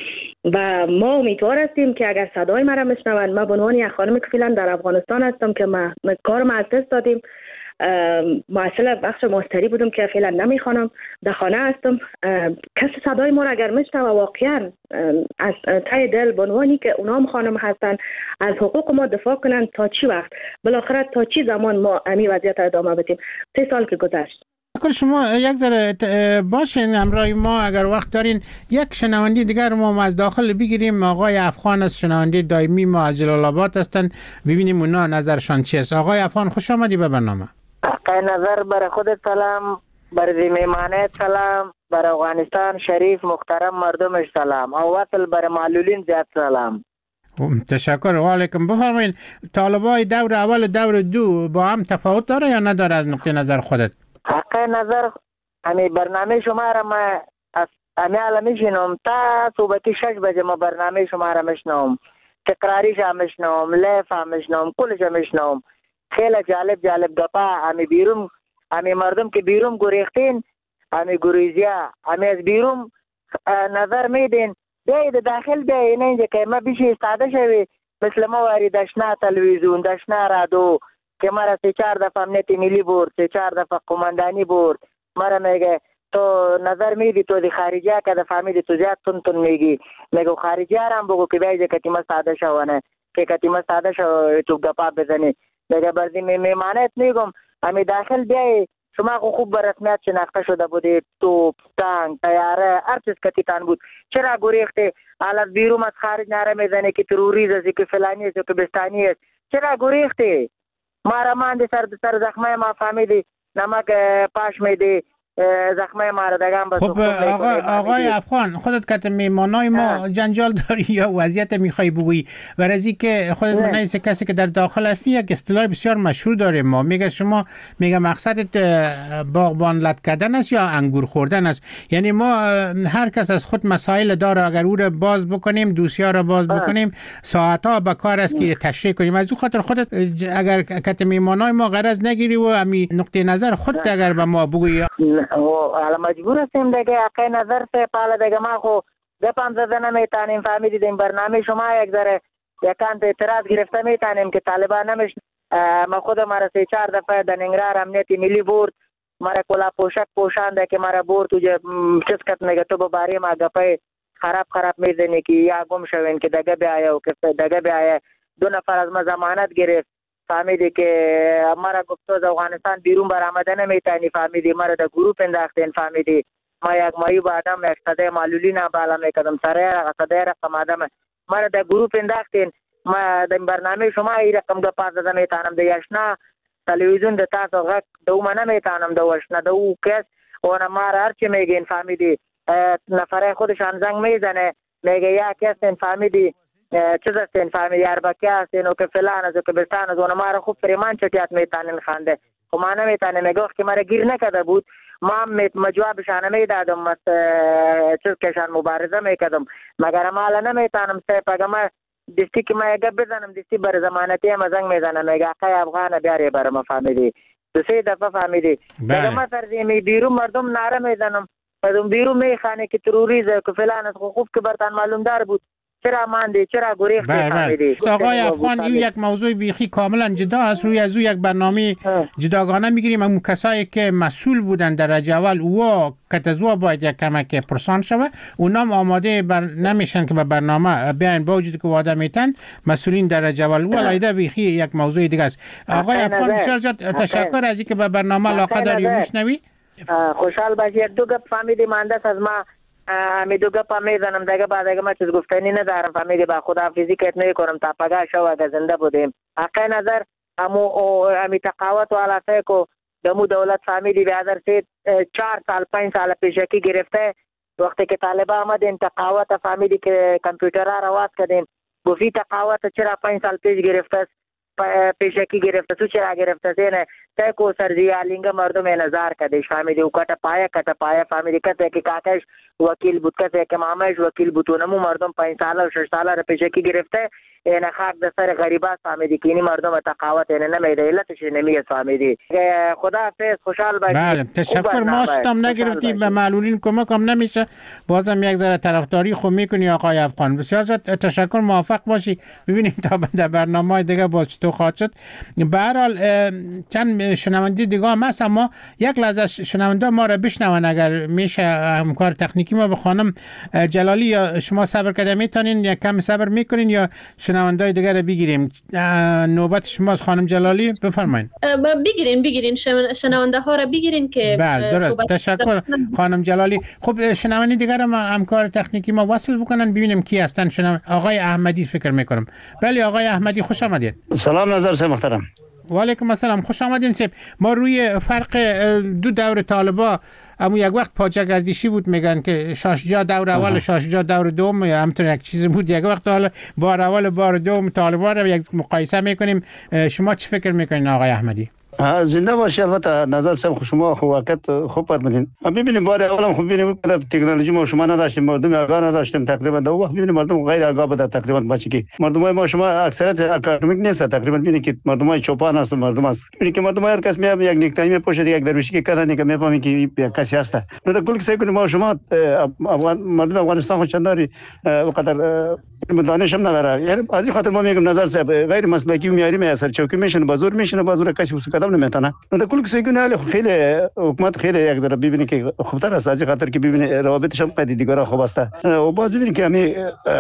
و ما امیدوار هستیم که اگر صدای مرا میشنون، ما به عنوان یک خانم که فعلا در افغانستان هستم که ما کارم از دست دادیم، معسل بخش مستری بودم که فعلا نمیخوانم، در خانه هستم، کسی صدای ما را اگر میشنوه واقعا از ته دل به عنوانی که اونا هم خانم هستن از حقوق ما دفاع کنن تا چی وقت، بالاخره تا چی زمان ما امی وضعیت ادامه بدیم. 3 سال که گذشت. شما یک ذره باشین همراه ما اگر وقت دارین. یک شنونده دیگر ما از داخل بگیریم. آقای افغان از شنونده دائمی ما از جلال آباد هستن، ببینیم اونا نظرشان چی است. آقای افغان خوش آمدی به برنامه. حق نظر برای خودت سلام، برای میمانت سلام، برای افغانستان شریف محترم مردمش سلام، او وصل برای معلولین زیاد سلام. تشکر. و علیکم. بفرمایید طالبای دور اول و دور دو با هم تفاوت داره یا نداره از نقطه نظر خودت؟ حق نظر امی برنامه شما را ما امی علمی شنوم تا صوبتی 6 بجه ما برنامه شما را مشنوم، تکراریش هم مشنوم، لیف هم مشنوم، کلش هم مشنوم. خیلی جالب گپا. امی بیرون امی مردم که بیرون گریختین، امی گریزیا امی از بیرون نظر میدین، بیاید داخل بیاید اینجا که ما بیشی استاده شوی مثل ما واری دشنا تلویزیون دشنا رادو که مرا 3-4 دفعه امنیت ملی برد، 3-4 دفعه قماندانی برد. مرا میگه تو نظر میدی تو دی خارجیا که دفعه میدی تو زیاد تون میگی، میگه خارجیا هم بگو که بیاید کتی ما ساده شوانه که کتی ما ساده شو تو گپا بزنی. میگه برزی میمانت میگم امی داخل بیایی شما خوب به رسمیت شناخته شده بودی، توپ تانک طیاره هر چیز کتیتان بود، چرا گریخته؟ حالا بیرون از خارج نره میزنه که تروریست است که فلانی است که بستانی است، چرا گریخته؟ ما را مانده سر زخمه ما فهمیدی نمک پاش میدی زخمه ما را دگم بس. خب آقای افغان خودت که میمانای ما جنجال داری یا وضعیت میخوای بگویی؟ ورزی که خودت منایس کسی که در داخل هستی یک اصطلاح بسیار مشهور داریم ما، میگه شما میگه مقصدت باغبان لط کردن است یا انگور خوردن است. یعنی ما هر کس از خود مسائل داره، اگر او را باز بکنیم دوسیار را باز بکنیم ساعتها به کار است که تشریح کنیم. از او خاطر خودت اگر که میمانای ما غرض نگیری و امی نقطه نظر خودت اگر به ما بگویی حالا مجبور هستیم دیگه. حق نظر سے پاله دیگه ما خو گپم زده نمیتانیم. فهمیدید این برنامه شما یک ذره یکان اعتراض گرفته میتانیم که طالبان نمیش. ما خود مرا 3-4 دفعه در ننگرهار امنیت ملی برد، مرا کلا پوشک پوشانده که مرا برد تو چسکت میگه تو بباری ما گپای خراب میزنی که یا گم شوین که دگه بیایا و که دگه بیایا. 2 نفر از ما ضمانت گرفت، فهمیدی که مرا گفت از افغانستان بیرون برآمده نمیتونی، فهمیدی مرا در گروه انداختین، فهمیدی ما یک ماهی بعدم یک صده معلولین بالا میکردم سره صده رقم آدم ما در گروپ انداختین ما در برنامه شما ای رقم دو پاس داده میتانم در یشنا تلویزیون در تاسو غک دو من نمیتانم دو وشنا دو کس و ما را هرچی میگین فهمیدی نفره خودشان زنگ میزنه میگه یا کس این فهمیدی چیز است این فهمیدی اربکه است اینو که فلان است و که بستان است و ما را خوب فریمان چتیات میتانین خانده خب ما نمیتانه میگه که مرا گیر نکده بود ما هم جوابشان میدادم چیز کشان مبارزه میکردم مگر ما الان نمیتانم سیپ اگه ما دستی که ما یه بزنم دستی بر زمانتی هم زنگ میزنم میگه اقای افغان بیاری بر ما فهمیدی دو سه دفعه فهمیدی میگه ما سرزیمی بیرون مردم نعره میزنم مردم بیرون میخانه که تروریزه که فلان است خوب که برتان معلوم دار بود چرا ماندی چرا گریختی فهمیدی آقای افغان این یک موضوع بیخی کاملا جدا است روی از یک برنامه جداگانه میگیریم اون کسایی که مسئول بودن در درجه اول و کتزوا باید یک کمک پرسان شوه اونام آماده نمیشن که به برنامه بیاین با وجود که وعده میتن مسئولین درجه اول و علیده بیخی یک موضوع دیگه است آقای افغان بسیار تشکر از اینکه به برنامه علاقه داری و میشنوی خوشحال باشی دو گپ فهمیدی مانده از ما می دو گپ میزنم دیگه بعد دیگه ما چیز گفتنی ندارم فهمیدی با خداحافظی کت نمیکنم تا پگاه شو اگه زنده بودیم حق نظر امی تقاوت و علاقه کو دمو دولت فهمیدی به هزار 4 سال 5 سال پیشکی گرفته وقتی که طالبا آمدین تقاوت فهمیدی که کامپیوترها را واس کردین گفتی تقاوت چرا 5 سال پیش گرفته پیشکی گرفته تو چرا گرفته سینه تاکو سرزی آلینگ مردم نظر کدیش فهمیدی او کتا پایا فهمیدی کته که کاکش وکیل بود کته که مامش وکیل بود اونمو مردم 5 ساله و 6 ساله را پیشکی گرفته این خاک د سر غریبات فهمیدی که اینی مردم تقاوت اینه نمیده علتش نمیه فهمیدی خدا حافظ خوشحال باشی بله تشکر ما ستم نگرفتی به معلولین کمک هم نمیشه بازم یک ذره طرفداری خوب میکنی آقای افغان بسیار تشکر موافق باشی ببینیم تا در برنامه‌های دیگه باز چطور خواهد شد به هر حال چند شنونده دیگه هم هست اما یک لحظه شنونده ما را بشنون اگر میشه همکار تکنیکی ما به خانم جلالی یا شما صبر کرده میتونین یا کم صبر میکنین یا شنوندای دیگر رو بگیریم نوبت شماست خانم جلالی بفرمایید بگیرین شنونده ها رو بگیرین که بله درست تشکر خانم جلالی خب شنونده دیگر ما همکار تکنیکی ما وصل بکنن ببینیم کی هستن آقای احمدی فکر میکنم بله آقای احمدی خوش آمدید سلام نظر صاحب محترم و علیکم السلام خوش آمدین صاحب ما روی فرق دو دور طالبا اما یک وقت پاچه گردشی بود میگن که شاشجا دور اول و شاشجا دور دوم یا همطور یک چیز بود یک وقت حالا بار اول و بار دوم طالبان رو یک مقایسه میکنیم شما چی فکر میکنین آقای احمدی زنده باشی البته نظر صاحب شما خو وقت خوب فرمودین ببینیم بار اولم خوب ببینیم تکنولوژی ما شما نداشتیم مردم آگاه نداشتیم تقریبا دو وقت ببینیم مردم غیر آگاه بود تقریبا بچی که مردم ما شما اکثریت اکادمیک نیست تقریبا ببینید که مردم چوپان هست مردم است ببینید که مردم هر کس میاد یک نیکتای میپوشه یک درویشی که کردن که میفهمی که یک کسی هست نه کل کسی کنیم ما شما مردم افغانستان خود چنداری وقدر دانش هم نداره یعنی از این خاطر ما میگم نظر صاحب غیر مسلکی میاری می اثر چوکی میشن بازور میشن بازور کسی وسط قدم نمیتونه نه کل کسی کنه خیلی حکومت خیلی یک ذره ببینید که خوبتر است از این خاطر که ببینید روابطش هم قدی دیگران خوب است و باز ببینید که همین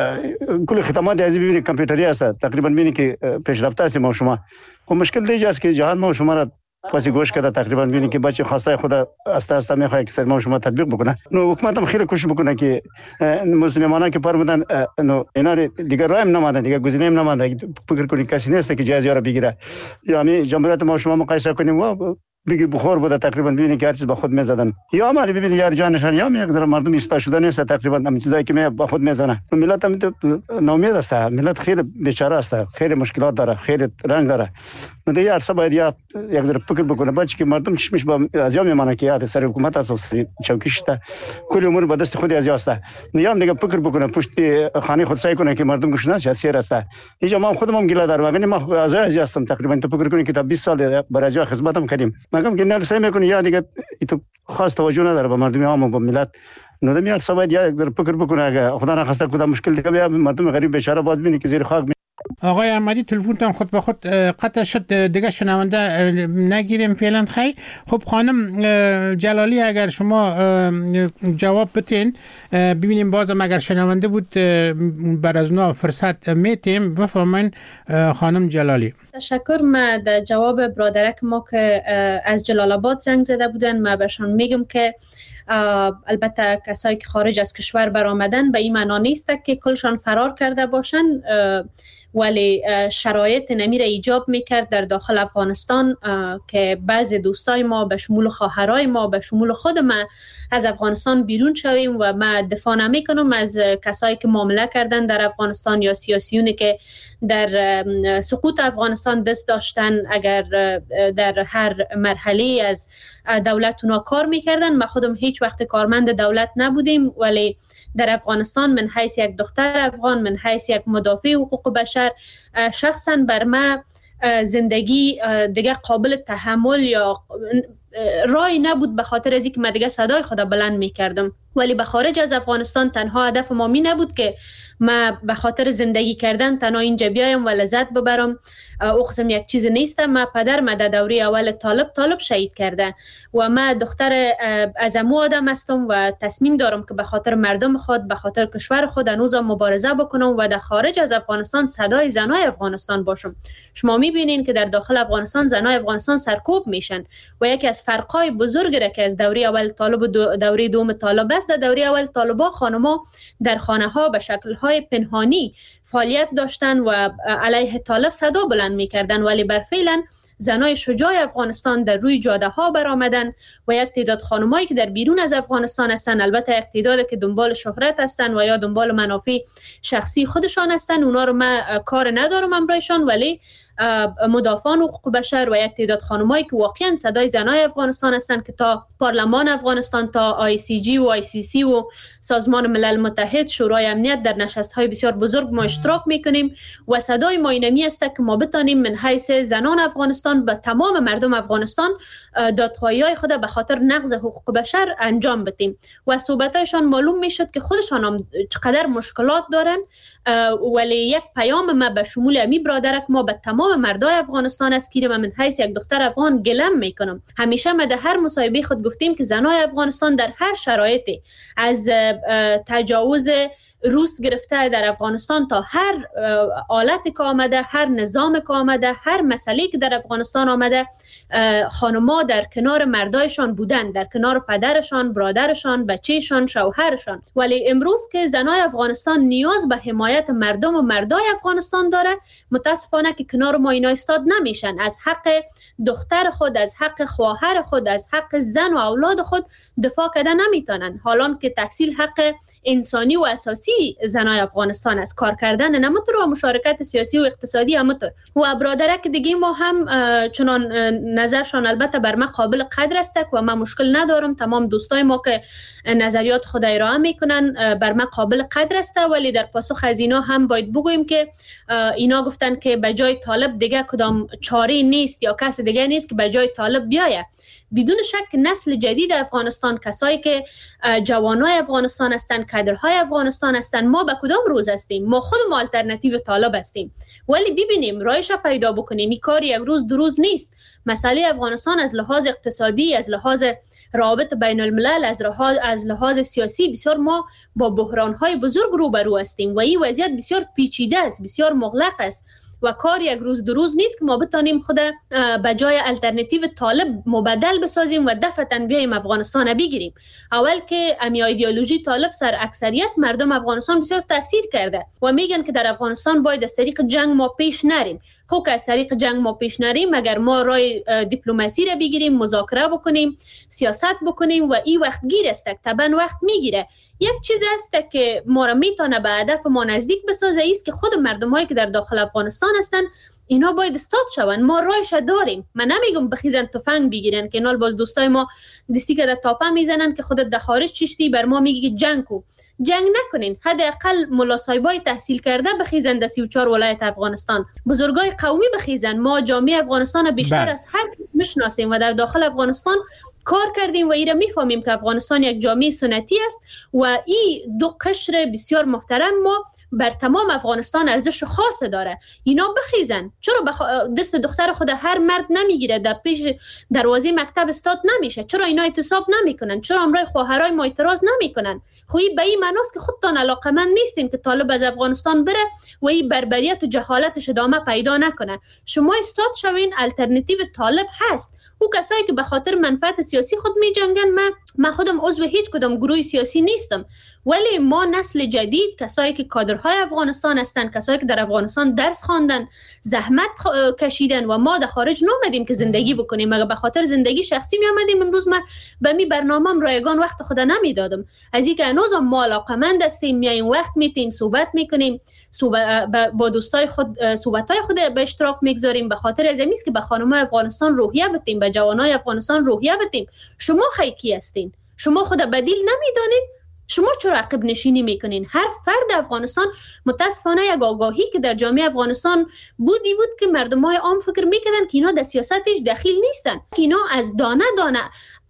کل خدمات از ببینید کامپیوتری است تقریبا ببینید که پیشرفته است ما شما خب مشکل دیگه است که جهان ما شما را پاسی گوش کرده تقریبا ببینید که بچه خواسته خدا است میخواد که سر ما شما تطبیق بکنه نو حکومت هم خیلی کوشش بکنه که مسلمانان که فرمودن نو اینا دیگه راه هم نماندن دیگه گزینه هم نماندن فکر کنید کسی نیست که جایزه را بگیره یعنی جمهوریت ما شما مقایسه کنیم و بگی بخور بوده تقریبا ببینید که هر چیز با خود میزدن یا مالی ببینید یار جانشان یا یک ذره مردم ایستا شده نیست تقریبا همین چیزایی که با خود میزنه ملت هم ناامید است ملت خیلی بیچاره است خیلی مشکلات داره خیلی رنج داره دیگه هر باید یک ذره فکر بکنه بچه که مردم چشمش با ازیا میمانه که یاد سر حکومت است چوکیش است کل امور با دست خود ازیا است نیام دیگه فکر بکنه پشت خانه خود سعی کنه که مردم گوش نشه سیر است اینجا ما خودمون گله دارم وگرنه ما ازیا هستم تقریبا تو فکر کنید که تا 20 سال برای جا خدمتم کردیم مگم که نه سعی میکنه یا دیگه تو خاص توجه نداره به مردم عام و به ملت نو میاد صبح یا یک فکر بکنه اگه خدا نخواسته کدام مشکل دیگه بیا مردم غریب بیچاره باز ببینی که زیر خاک آقای احمدی تلفنتان خود به خود قطع شد دیگه شنونده نگیریم فعلا خیلی خب خانم جلالی اگر شما جواب بتین ببینیم بازم اگر شنونده بود بر از نو فرصت میتیم بفرمایید خانم جلالی تشکر ما در جواب برادرک ما که از جلال آباد زنگ زده بودن ما بهشان میگم که البته کسایی که خارج از کشور برآمدن به این معنا نیست که کلشان فرار کرده باشن، ولی شرایط نمیره ایجاب میکرد در داخل افغانستان که بعضی دوستای ما به شمول خواهرای ما به شمول خود ما از افغانستان بیرون شویم و ما دفاع نمیکنم از کسایی که معامله کردن در افغانستان یا سیاسیونی که در سقوط افغانستان دست داشتن اگر در هر مرحله از دولت اونا کار میکردن. ما خودم هیچ وقت کارمند دولت نبودیم، ولی در افغانستان من حیث یک دختر افغان، من حیث یک مدافع حقوق بشر، شخصا بر ما زندگی دیگه قابل تحمل یا رای نبود، به خاطر از اینکه من دیگه صدای خود بلند میکردم. ولی به خارج از افغانستان تنها هدف ما می نبود که ما به خاطر زندگی کردن تنها اینجا بیایم و لذت ببرم. اخزم یک چیز نیستم. ما پدر ما در دوره اول طالب شهید کرده و ما دختر از امو آدم هستم و تصمیم دارم که به خاطر مردم خود، به خاطر کشور خود هنوزم مبارزه بکنم و در خارج از افغانستان صدای زنای افغانستان باشم. شما میبینین که در داخل افغانستان زنای افغانستان سرکوب میشن و یکی از فرقای بزرگی که از دوره اول طالب و دوره دوم طالب است، در دوره اول طالبا خانما در خانه ها به شکل های پنهانی فعالیت داشتن و علیه طالب صدا بلند میکردن، ولی برفعلا زنای شجاع افغانستان در روی جاده ها برآمدن و یک تعداد خانمایی که در بیرون از افغانستان هستن، البته یک تعدادی که دنبال شهرت هستن و یا دنبال منافع شخصی خودشان هستن، اونا رو من کار ندارم امرایشان، ولی مدافعان حقوق بشر و یک تعداد خانمایی که واقعا صدای زنای افغانستان هستند که تا پارلمان افغانستان، تا ICG و ICC و سازمان ملل متحد، شورای امنیت در نشست‌های بسیار بزرگ ما اشتراک میکنیم و صدای ما اینمی است که ما بتانیم من حیث زنان افغانستان به تمام مردم افغانستان دادخواهی‌های خود به خاطر نقض حقوق بشر انجام بدیم و صحبتایشان معلوم میشد که خودشان هم چقدر مشکلات دارن، ولی یک پیام ما به شمول امی برادرک ما به تمام مردای افغانستان است که من حیث یک دختر افغان گلم میکنم. همیشه ما در هر مصاحبه خود گفتیم که زنای افغانستان در هر شرایطی، از تجاوز روس گرفته در افغانستان تا هر آلت که آمده، هر نظام که آمده، هر مسئله که در افغانستان آمده، خانم‌ها در کنار مردایشان بودن، در کنار پدرشان، برادرشان، بچهشان، شوهرشان. ولی امروز که زنای افغانستان نیاز به حمایت مردم و مردای افغانستان داره، متاسفانه که کنار ما اینا استاد نمیشن. از حق دختر خود، از حق خواهر خود، از حق زن و اولاد خود دفاع کردن نمیتونن، حالان که تحصیل حق انسانی و اساسی زنای افغانستان است، کار کردن نمطور و مشارکت سیاسی و اقتصادی همطور. و برادرک دیگه ما هم چنان نظرشان البته بر ما قابل قدر است و من مشکل ندارم، تمام دوستای ما که نظریات خود ارائه میکنن بر ما قابل قدر است، ولی در پاسخ از اینا هم باید بگوییم که اینا گفتن که به جای طالب دیگه کدام چاره نیست یا کس دیگه نیست که به جای طالب بیاید. بدون شک نسل جدید افغانستان، کسایی که جوانای افغانستان هستند، کادرهای افغانستان هستند، ما به کدام روز هستیم؟ ما خودمون آلترناتیو طالب هستیم، ولی ببینیم رایش پیدا بکنیم. این کار یک روز دو روز نیست. مسئله افغانستان از لحاظ اقتصادی، از لحاظ روابط بین الملل، از لحاظ سیاسی بسیار ما با بحران‌های بزرگ روبرو هستیم و این وضعیت بسیار پیچیده است، بسیار مغلق است و کار یک روز دو روز نیست که ما بتانیم خود به جای الटरनेटिव طالب مبدل بسازیم و دفعتاً بیایم افغانستان بگیریم. اول که امی ایدئولوژی طالب سر اکثریت مردم افغانستان بسیار تاثیر کرده و میگن که در افغانستان باید از طریق جنگ ما پیش نریم. خب که از طریق جنگ ما پیش نریم، اگر ما راه دیپلماسی را بگیریم، مذاکره بکنیم، سیاست بکنیم و این وقت گیر است، طبعا وقت میگیره. یک چیز است که ما را میتونه به هدف ما نزدیک بسازه، است که خود مردمایی که در داخل افغانستان هستن اینا باید استاد شون. ما رایش داریم. من نمیگم بخیزن تفنگ بگیرن که نال باز دوستای ما دستی که در تاپه میزنن که خودت در خارج چشتی بر ما میگی که جنگ کو. جنگ نکنین. حداقل ملا صاحبای تحصیل کرده بخیزن در 34 ولایت افغانستان، بزرگای قومی بخیزن. ما جامعه افغانستان بیشتر از هر کس میشناسیم و در داخل افغانستان کار کردیم و ایره میفهمیم که افغانستان یک جامعه سنتی است و این دو قشر بسیار محترم ما بر تمام افغانستان ارزش خاص داره. اینا بخیزن. چرا دست دختر خود هر مرد نمیگیره، در پیش دروازه مکتب استاد نمیشه؟ چرا اینا اعتصاب نمیکنن؟ چرا امرای خواهرای ما اعتراض نمیکنن؟ خوی به این معناست که خودتان علاقمند نیستین که طالب از افغانستان بره و این بربریت و جهالتش ادامه پیدا نکنه. شما استاد شوین. الटरनेटिव طالب هست. او کسایی که به خاطر منفعت سیاسی خود می جنگن، من من خودم عضو هیچ کدام گروه سیاسی نیستم، ولی ما نسل جدید، کسایی که کادرهای افغانستان هستند، کسایی که در افغانستان درس خواندن، زحمت کشیدن و ما در خارج نومدیم که زندگی بکنیم. مگه به خاطر زندگی شخصی می آمدیم؟ امروز من به می برنامه‌ام رایگان وقت خود نمیدادم. از اینکه هنوز ما علاقه‌مند هستیم، میایم وقت میتیم، صحبت میکنیم، با دوستای خود صحبت‌های خود به اشتراک میگذاریم، به خاطر از این است که به خانم‌های افغانستان روحیه بدیم، به جوانای افغانستان روحیه بدیم. شما کی هستین؟ شما خود بدیل نمیدانید؟ شما چرا عقب نشینی میکنین؟ هر فرد افغانستان متاسفانه یک آگاهی که در جامعه افغانستان بود که مردمای عام فکر میکردن که اینا در سیاستش دخیل نیستن، که اینا از دانه دانه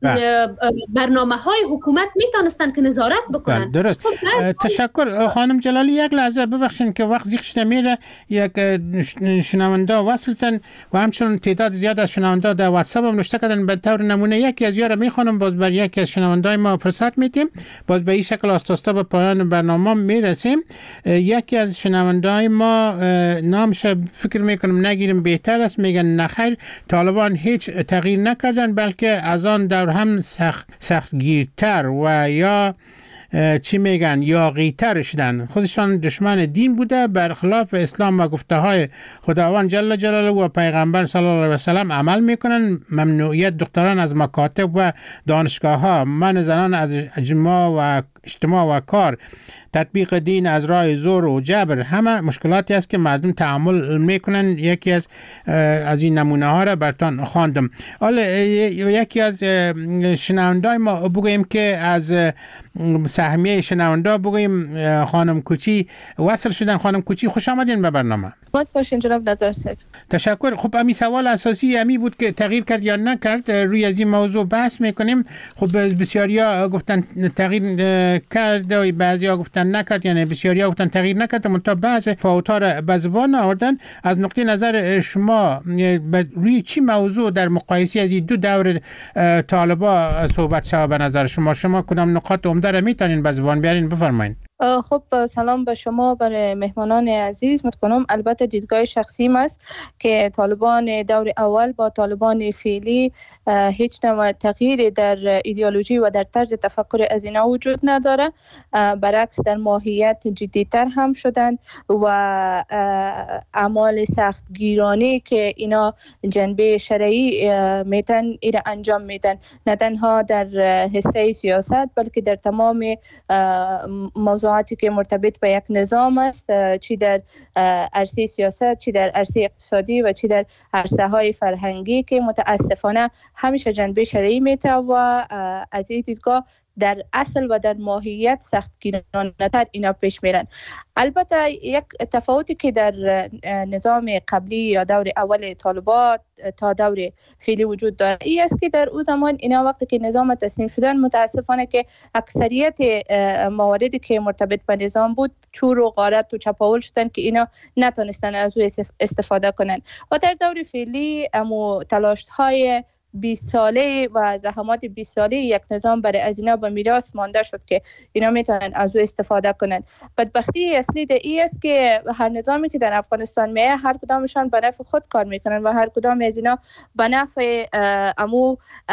برنامه های حکومت میتونستن که نظارت بکنن. درست. تشکر خانم جلالی. یک لحظه ببخشید که وقت زیغ شده میره. یک شنونده وصلتن و همچنین تعداد زیاد از شنونده در واتساپ هم نوشته کردن. به طور نمونه یکی از یارا میخوانم، باز بر یکی از شنونده ما فرصت میتیم، باز به این شکل آستاستا به پایان برنامه میرسیم. یکی از شنونده ما نامش فکر میکنم نگیریم بهتر است، میگن نخیر، طالبان هیچ تغییر نکردن، بلکه از آن دور هم سختگیرتر و یا چی میگن یاغی‌تر شدن. خودشان دشمن دین بوده، برخلاف اسلام و گفته های خداوند جل جلاله و پیغمبر صلی الله علیه و سلم عمل میکنن. ممنوعیت دختران از مکاتب و دانشگاه ها، من زنان از اجتماع و کار، تطبیق دین از راه زور و جبر، همه مشکلاتی است که مردم تحمل میکنن. یکی از این نمونه ها را براتون خواندم. حالا یکی از شنوندای ما بگوییم که از سهمیه شنونده بگوییم خانم کوچی وصل شدن. خانم کوچی خوش آمدین به برنامه. مت باشین جناب نظر صاحب. تشکر. خب امی سوال اساسی امی بود که تغییر کرد یا نکرد. روی از این موضوع بحث میکنیم. خب بسیاریا گفتن تغییر کرد و بعضیا گفتن نکرد، یعنی بسیاریا گفتن تغییر نکرد، منتها بعض فوت‌ها را به زبان آوردن. از نقطه نظر شما روی چی موضوع در مقایسه از این دو دور طالبا صحبت شود به نظر شما کدام نقاط عمده را میتونین به زبان بیارین؟ بفرمایید. خب سلام به شما، برای مهمانان عزیز. متکنم البته دیدگاه شخصیم است که طالبان دور اول با طالبان فعلی هیچ نوع تغییری در ایدئولوژی و در طرز تفکر از اینا وجود نداره، برعکس در ماهیت جدیتر هم شدن و اعمال سختگیرانه که اینا جنبه شرعی میتن ایره انجام میدن، نه تنها در حصه سیاست بلکه در تمام موضوعاتی که مرتبط به یک نظام است، چی در عرصه سیاست، چی در عرصه اقتصادی و چی در عرصه های فرهنگی که متاسفانه همیشه جنبه شرعی میته و از این دیدگاه در اصل و در ماهیت سختگیرانه‌تر اینا پیش میرن. البته یک تفاوتی که در نظام قبلی یا دور اول طالبات تا دور فعلی وجود داره این است که در اون زمان اینا وقتی که نظام تسلیم شدن متاسفانه که اکثریت مواردی که مرتبط به نظام بود چور و غارت و چپاول شدن که اینا نتونستن از او استفاده کنن و در دور فعلی تلاش‌های 20 ساله و زحمات 20 ساله یک نظام برای از اینا به میراث مانده شد که اینا میتونن از او استفاده کنن. بدبختی اصلی این است که هر نظامی که در افغانستان میه هر کدامشان به نفع خود کار میکنن و هر کدام از اینا به نفع امو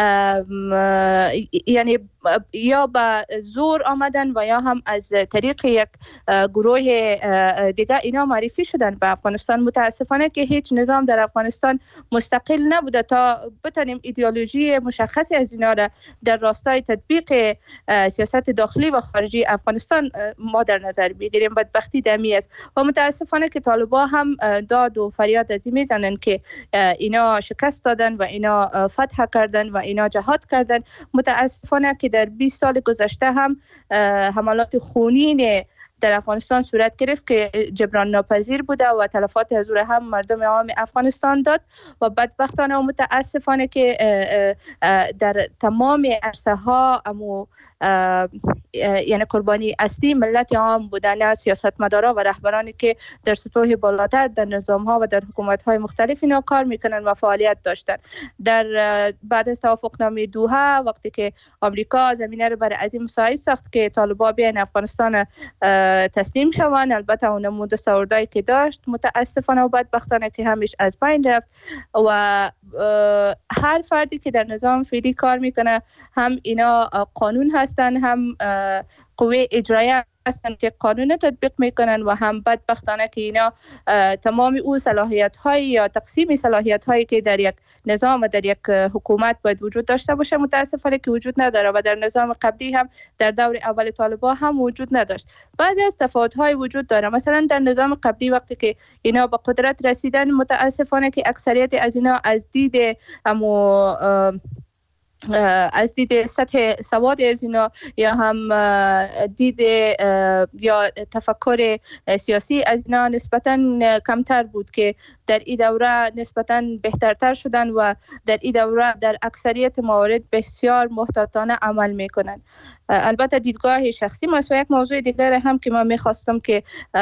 یعنی یا به زور آمدن و یا هم از طریق یک گروه دیگه اینا معرفی شدن به افغانستان. متاسفانه که هیچ نظام در افغانستان مستقل نبوده تا بتونیم ایدئولوژی مشخصی از اینا را در راستای تطبیق سیاست داخلی و خارجی افغانستان ما در نظر بگیریم. بدبختی دمی است و متاسفانه که طالبان هم داد و فریاد از این میزنن که اینا شکست دادن و اینا فتح کردن و اینا جهاد کردن. متاسفانه که در 20 سال گذشته هم حملات خونین در افغانستان صورت گرفت که جبران ناپذیر بوده و تلفات حضور هم مردم عام افغانستان داد و بدبختانه و متاسفانه که در تمام عرصه ها یعنی قربانی اصلی ملت عام بودن، نه سیاستمدارا و رهبرانی که در سطوح بالاتر در نظام‌ها و در حکومت‌های مختلف اینا کار میکنن و فعالیت داشتن. در بعد از توافقنامه دوحه وقتی که آمریکا زمینه رو برای عظیم مساعی ساخت که طالبان بیان افغانستان تسلیم شوند، البته اون نمود دستاوردهایی که داشت متاسفانه و بدبختانه که همیش از بین رفت و هر فردی که در نظام فعلی کار میکنه هم اینا قانون هستن هم قوه اجرایه هستن که قانون تطبیق میکنن و هم بدبختانه که اینا تمام او صلاحیت های یا تقسیم صلاحیت هایی که در یک نظام و در یک حکومت باید وجود داشته باشه متاسفانه که وجود نداره و در نظام قبلی هم در دور اول طالبان هم وجود نداشت. بعضی از تفاوت های وجود داره. مثلا در نظام قبلی وقتی که اینا به قدرت رسیدن متاسفانه که اکثریت از اینا از دید سطح سواد از اینا یا هم دید یا تفکر سیاسی از اینا نسبتاً کمتر بود که در این دوره نسبتاً بهترتر شدن و در این دوره در اکثریت موارد بسیار محتاطانه عمل میکنن. البته دیدگاه شخصی است و یک موضوع دیگر هم که من میخواستم که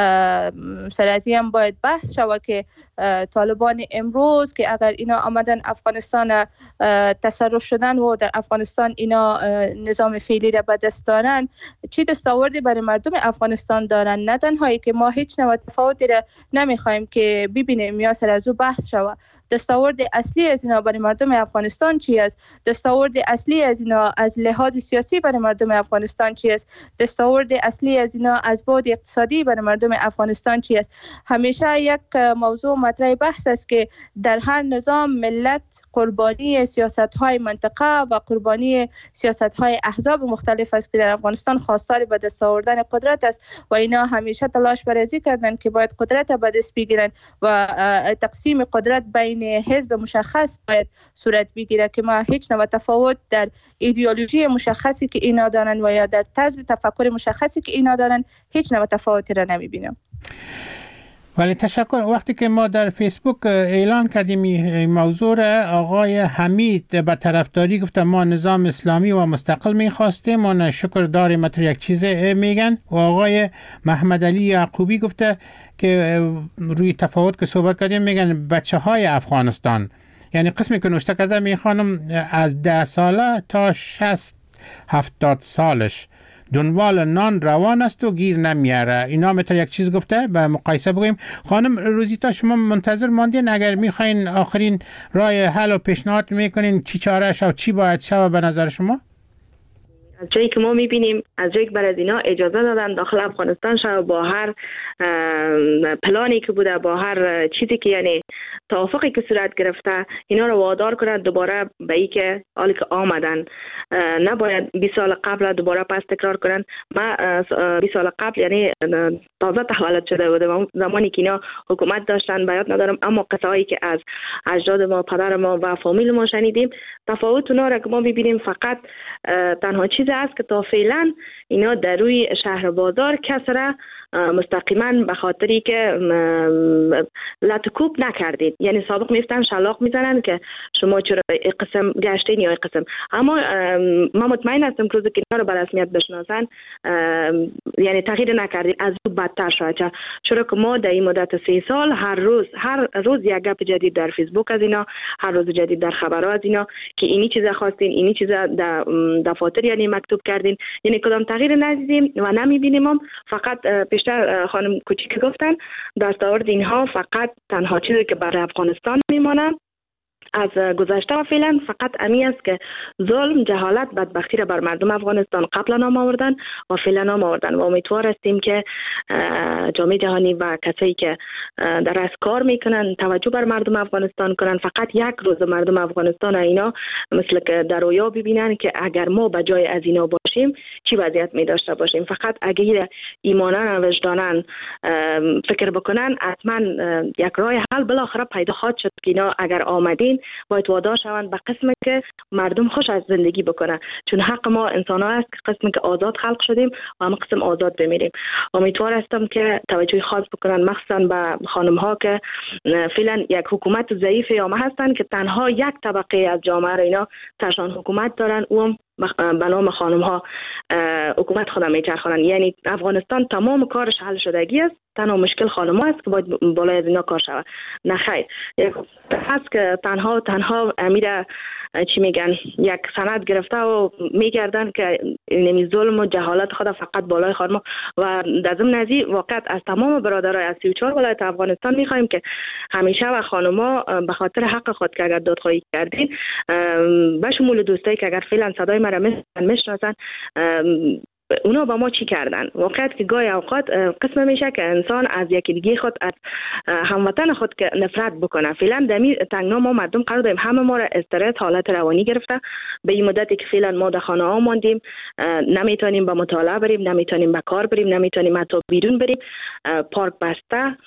سر از این باید بحث شود که طالبان امروز که اگر اینا آمدن افغانستان تصرف شدن و در افغانستان اینا نظام فعلی را به دست دارن چی دستاوردی برای مردم افغانستان دارن؟ نه تنهایی که ما هیچ نوع تفاوتی را نمیخوایم که ببینیم یا سر از او بحث شود. دستاورد اصلی از اینا برای مردم افغانستان چی است؟ دستاورد اصلی از اینا از لحاظ سیاسی برای مردم افغانستان چی است؟ دستاورد اصلی از اینا از بعد اقتصادی برای مردم افغانستان چی است؟ همیشه یک موضوع مطرح بحث است که در هر نظام ملت قربانی سیاست‌های منطقه و قربانی سیاست‌های احزاب مختلف است که در افغانستان خواستار به دست آوردن قدرت است و اینا همیشه تلاش برای کردن که باید قدرت به دست بگیرن و تقسیم قدرت بین حزب مشخص باید صورت بگیره که ما هیچ نوع تفاوت در ایدئولوژی مشخصی که اینا دارن و یا در طرز تفکر مشخصی که اینا دارن هیچ نوع تفاوتی را نمیبینم. ولی تشکر. وقتی که ما در فیسبوک اعلان کردیم این موضوع را، آقای حمید به طرفداری گفته ما نظام اسلامی و مستقل میخواستیم، ما شکر داریم یک چیز میگن. و آقای محمد علی یعقوبی گفته که روی تفاوت که صحبت کردیم میگن بچه های افغانستان، یعنی قسمی که نوشته کرده میخوانم از 10 ساله تا 60-70 سالش دنبال نان روان است و گیر نمیاره. اینا مثل یک چیز گفته به مقایسه بگویم. خانم روزیتا شما منتظر ماندین اگر میخواین آخرین راه حل و پیشنهاد میکنین چی چاره شو چی باید شو به نظر شما؟ از جایی که ما میبینیم از جایی که برای از اینا اجازه دادن داخل افغانستان شو با هر پلانی که بوده با هر چیزی که یعنی توافقی که صورت گرفته اینا رو وادار کنند دوباره به ای که حالی که آمدن نباید 20 سال قبل دوباره پس تکرار کنن. ما 20 سال قبل یعنی تازه تولد شده بودم زمانی که اینا حکومت داشتن بیاد ندارم، اما قصه هایی که از اجداد ما پدر ما و فامیل ما شنیدیم تفاوت اونا را که ما ببینیم فقط تنها چیز است که تا فعلا اینا در روی شهر بازار کسره مستقیما به خاطری که لطکوب نکردید، یعنی سابق میفتن شلاق میزنن که شما چرا این قسم گشتین یا این قسم، اما ما مطمئن هستم که روزی که اینا رو به رسمیت بشناسن یعنی تغییر نکردید، از او بدتر شاید. چرا که ما در این مدت 3 سال هر روز یک گپ جدید در فیسبوک از اینا، هر روز جدید در خبرها از اینا که اینی چیزا خواستین، اینی چیزا در دفاتر یعنی مکتوب کردین، یعنی کدام تغییر ندیدیم و نمیبینیم. فقط پیشتر خانم کوچیک گفتن دستاورد اینها فقط تنها چیزی که برای افغانستان میمانه از گذشته و فعلا فقط امی است که ظلم، جهالت، بدبختی را بر مردم افغانستان قبلا نام آوردن و فعلا نام آوردن و امیدوار هستیم که جامعه جهانی و کسایی که در از کار میکنن توجه بر مردم افغانستان کنن. فقط یک روز مردم افغانستان اینا مثل که در رویا ببینن که اگر ما به جای از اینا باشیم چی وضعیت می داشته باشیم. فقط اگر ایمانن و وجدانن فکر بکنن حتما یک راه حل بالاخره پیدا خواهد شد که اینا اگر آمدین باید وادار شوند به قسمی که مردم خوش از زندگی بکنه، چون حق ما انسان ها است که قسمی که آزاد خلق شدیم و هم قسم آزاد بمیریم. امیدوار هستم که توجه خاص بکنن مخصوصا به خانم ها که فعلا یک حکومت ضعیف یا هستن که تنها یک طبقه از جامعه را اینا سرشان حکومت دارن، و به نام خانم ها حکومت خود میچرخانند. یعنی افغانستان تمام کارش حل شدگی است، تنها مشکل خانم ها است که باید بالای از اینا کار شود. نه خیر، هست که تنها امیر چی میگن یک سند گرفته و میگردن که نمی ظلم و جهالت خود فقط بالای خانم و در ضمن نظیر واقعا از تمام برادرای از 34 ولایت افغانستان میخوایم که همیشه و خانما به خاطر حق خود که اگر دادخواهی کردین به شمول دوستایی که اگر فعلا صدای مرا میشناسن اونا با ما چی کردن. واقعیت که گاهی اوقات قسم میشه که انسان از یکی دیگه خود از هموطن خود که نفرت بکنه. فعلا دمی تنگنا ما مردم قرار داریم همه ما را استرس حالت روانی گرفته. به این مدتی که فعلا ما در خانه ها ماندیم، نمیتونیم به مطالعه بریم، نمیتونیم به کار بریم، نمیتونیم حتی بیرون بریم، پارک بسته،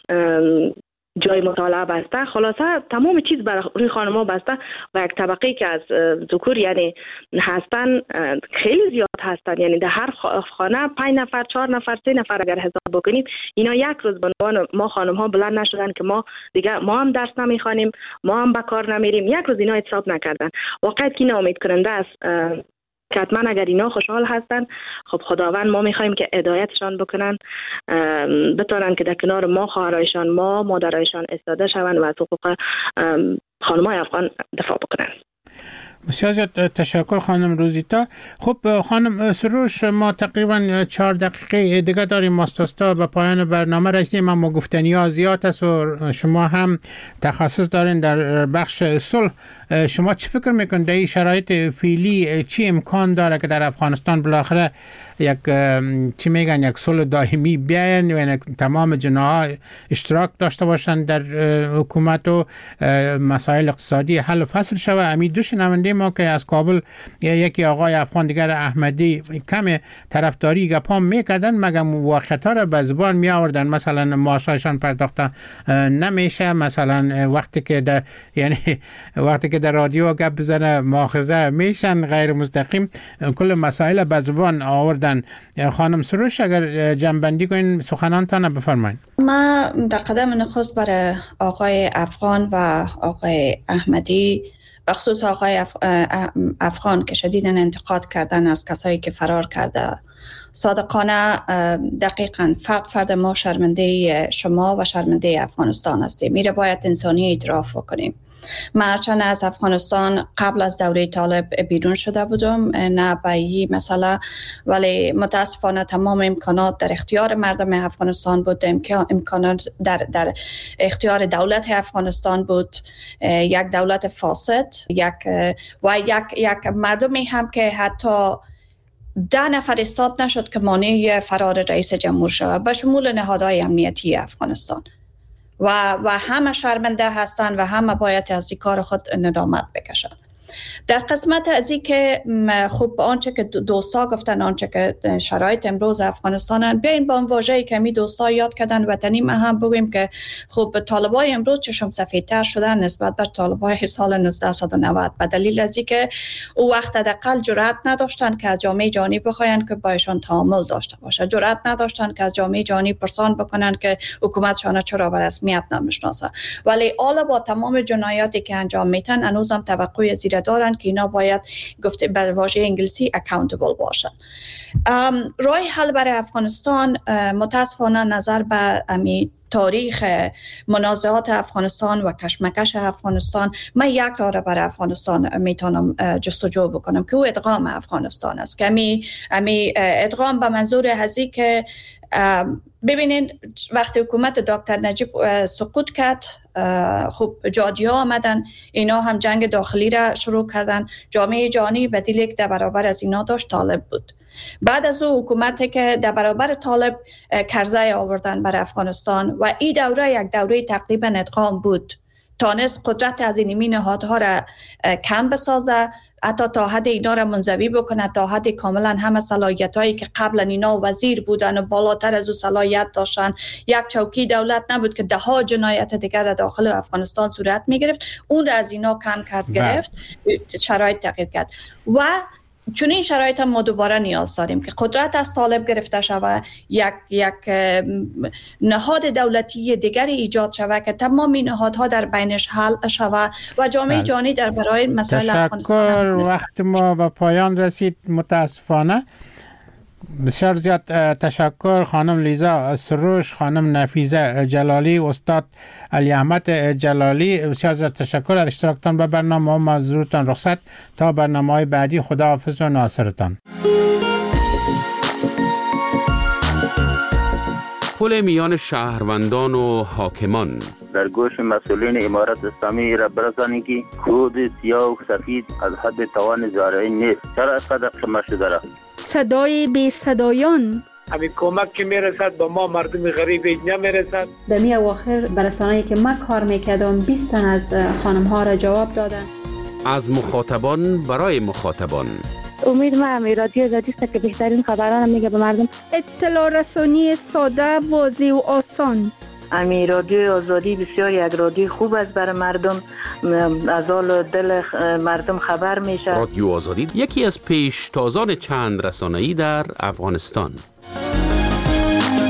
جای مطالعه بسته، خلاصه تمام چیز برای روی خانم‌ها بسته و یک طبقه که از ذکور یعنی هستن خیلی زیاد هستن. یعنی در هر خانه 5 نفر 4 نفر 3 نفر اگر حساب بکنیم، اینا یک روز به عنوان ما خانم‌ها بلند نشدن که ما دیگه ما هم درس نمیخوانیم، ما هم به کار نمیریم، یک روز اینا حساب نکردن. واقعا که ناامید کننده است که حتما اگر اینا خوشحال هستن، خب خداوند ما میخوایم که هدایتشان بکنن، بتونن که در کنار ما خواهرایشان، ما مادرایشان ایستاده شوند و از حقوق خانمای افغان دفاع بکنن. بسیار زیاد تشکر خانم روزیتا. خب خانم سروش، ما تقریبا 4 دقیقه دیگه داریم ماستاستا به پایان برنامه رسیدیم، اما گفتنی ها زیاد است و شما هم تخصص دارین در بخش صلح. شما چی فکر میکنید در این شرایط فعلی چی امکان داره که در افغانستان بالاخره یک چی میگن یک صلح دائمی بیاین و تمام جناح اشتراک داشته باشند در حکومت و مسائل اقتصادی حل و فصل شود؟ امی دو شنونده ما که از کابل یکی آقای افغان دیگر احمدی کم طرفداری گپام میکردن، مگم واقعیت‌ها را به زبان می آوردن، مثلا معاششان پرداخته نمیشه، مثلا وقتی که در یعنی وقتی که در رادیو گپ بزنه مؤاخذه میشن، غیر مستقیم کل مسائل به زبان آوردن. خانم سروش اگر جنبندی کنین سخنانتان بفرمایید. ما در قدم نخست برای آقای افغان و آقای احمدی، بخصوص آقای افغان که شدیداً انتقاد کردن از کسایی که فرار کرده، صادقانه دقیقاً فرد ما شرمنده شما و شرمنده افغانستان هستیم. میره باید انسانی اعتراف بکنیم. من هرچند از افغانستان قبل از دوره طالب بیرون شده بودم، نه به این مسئله، ولی متاسفانه تمام امکانات در اختیار مردم افغانستان بود، امکانات در اختیار دولت افغانستان بود، یک دولت فاسد، یک مردمی هم که حتی 10 نفر استاد نشد که مانع فرار رئیس جمهور شود، به شمول نهادهای امنیتی افغانستان و همه شرمنده هستند و همه باید از این کار خود ندامت بکشند. در قسمت از این که خوب آنچه که دوستا گفتن، آنچه که شرایط امروز افغانستان، بیاین با اون واژه‌ای که می دوستا یاد کردن وطنی ما هم بگویم که خوب طالبای امروز چشم سفیدتر شدن نسبت به طالبای سال 1990 به دلیل از اینکه او وقت حداقل جرأت نداشتن که از جامعه جهانی بخواین که بایشان تعامل داشته باشه، جرأت نداشتن که از جامعه جهانی پرسان بکنن که حکومتشان چرا به رسمیت نمیشناسه، ولی حالا با تمام جنایاتی که انجام میدن هنوزم توقع زیر دارن که اینا باید گفته به واژه انگلیسی accountable باشن. راه حل برای افغانستان متاسفانه نظر به تاریخ منازعات افغانستان و کشمکش افغانستان، من یک راه برای افغانستان میتونم جستجو بکنم که او ادغام افغانستان است، که امی ادغام به منظور هزی که ببینین وقتی حکومت دکتر نجیب سقوط کرد، خب جادی ها آمدن، اینا هم جنگ داخلی را شروع کردن، جامعه جهانی بدیل یک در برابر از اینا داشت طالب بود. بعد از او حکومتی که در برابر طالب کرزی آوردن بر افغانستان و این دوره یک دوره تقریبا ادغام بود، تانست قدرت از اینمی نهادها را کم بسازه، حتی تا حد اینا را منزوی بکنه، تا حد کاملا همه صلاحیت هایی که قبلا اینا وزیر بودن و بالاتر از او صلاحیت داشتن، یک چوکی دولت نبود که 10 جنایت دیگر در داخل افغانستان صورت می گرفت، اون را از اینا کم کرد، گرفت، شرایط تغییر کرد و چون این شرایط ما دوباره نیاز داریم که قدرت از طالب گرفته شود، یک نهاد دولتی دیگری ایجاد شود که تمام این نهادها در بینش حل شود و جامعه جهانی در برای مسائل افغانستان. وقت ما به پایان رسید متاسفانه. بسیار زیاد تشکر خانم لیزا سروش، خانم نفیزه جلالی، استاد علی احمد جلالی. بسیار زیاد تشکر از اشتراکتان به برنامه و مزدورتان رخصت تا برنامه‌های بعدی. خداحافظ و ناصرتان. پل میان شهروندان و حاکمان در گوش مسئولین امارت اسلامی را برسانید که کود سیاه و سفید از حد توان زارعی نیست. چرا اینقدر شما شده را؟ صدای بی صدایان، همین کمک که میرسد به ما مردم غریب نمیرسد. در می اواخر برسانه‌ای که من کار میکردم 20 تن از خانم ها را جواب دادن. از مخاطبان برای مخاطبان. امید ما رادیو آزادی است که بهترین خبران میگه به مردم. اطلاع رسانی ساده، واضح و آسان. رادیو آزادی بسیار یک رادیو خوب است برای مردم، از حال دل مردم خبر میشه. رادیو آزادی یکی از پیشتازان چند رسانه‌ای در افغانستان.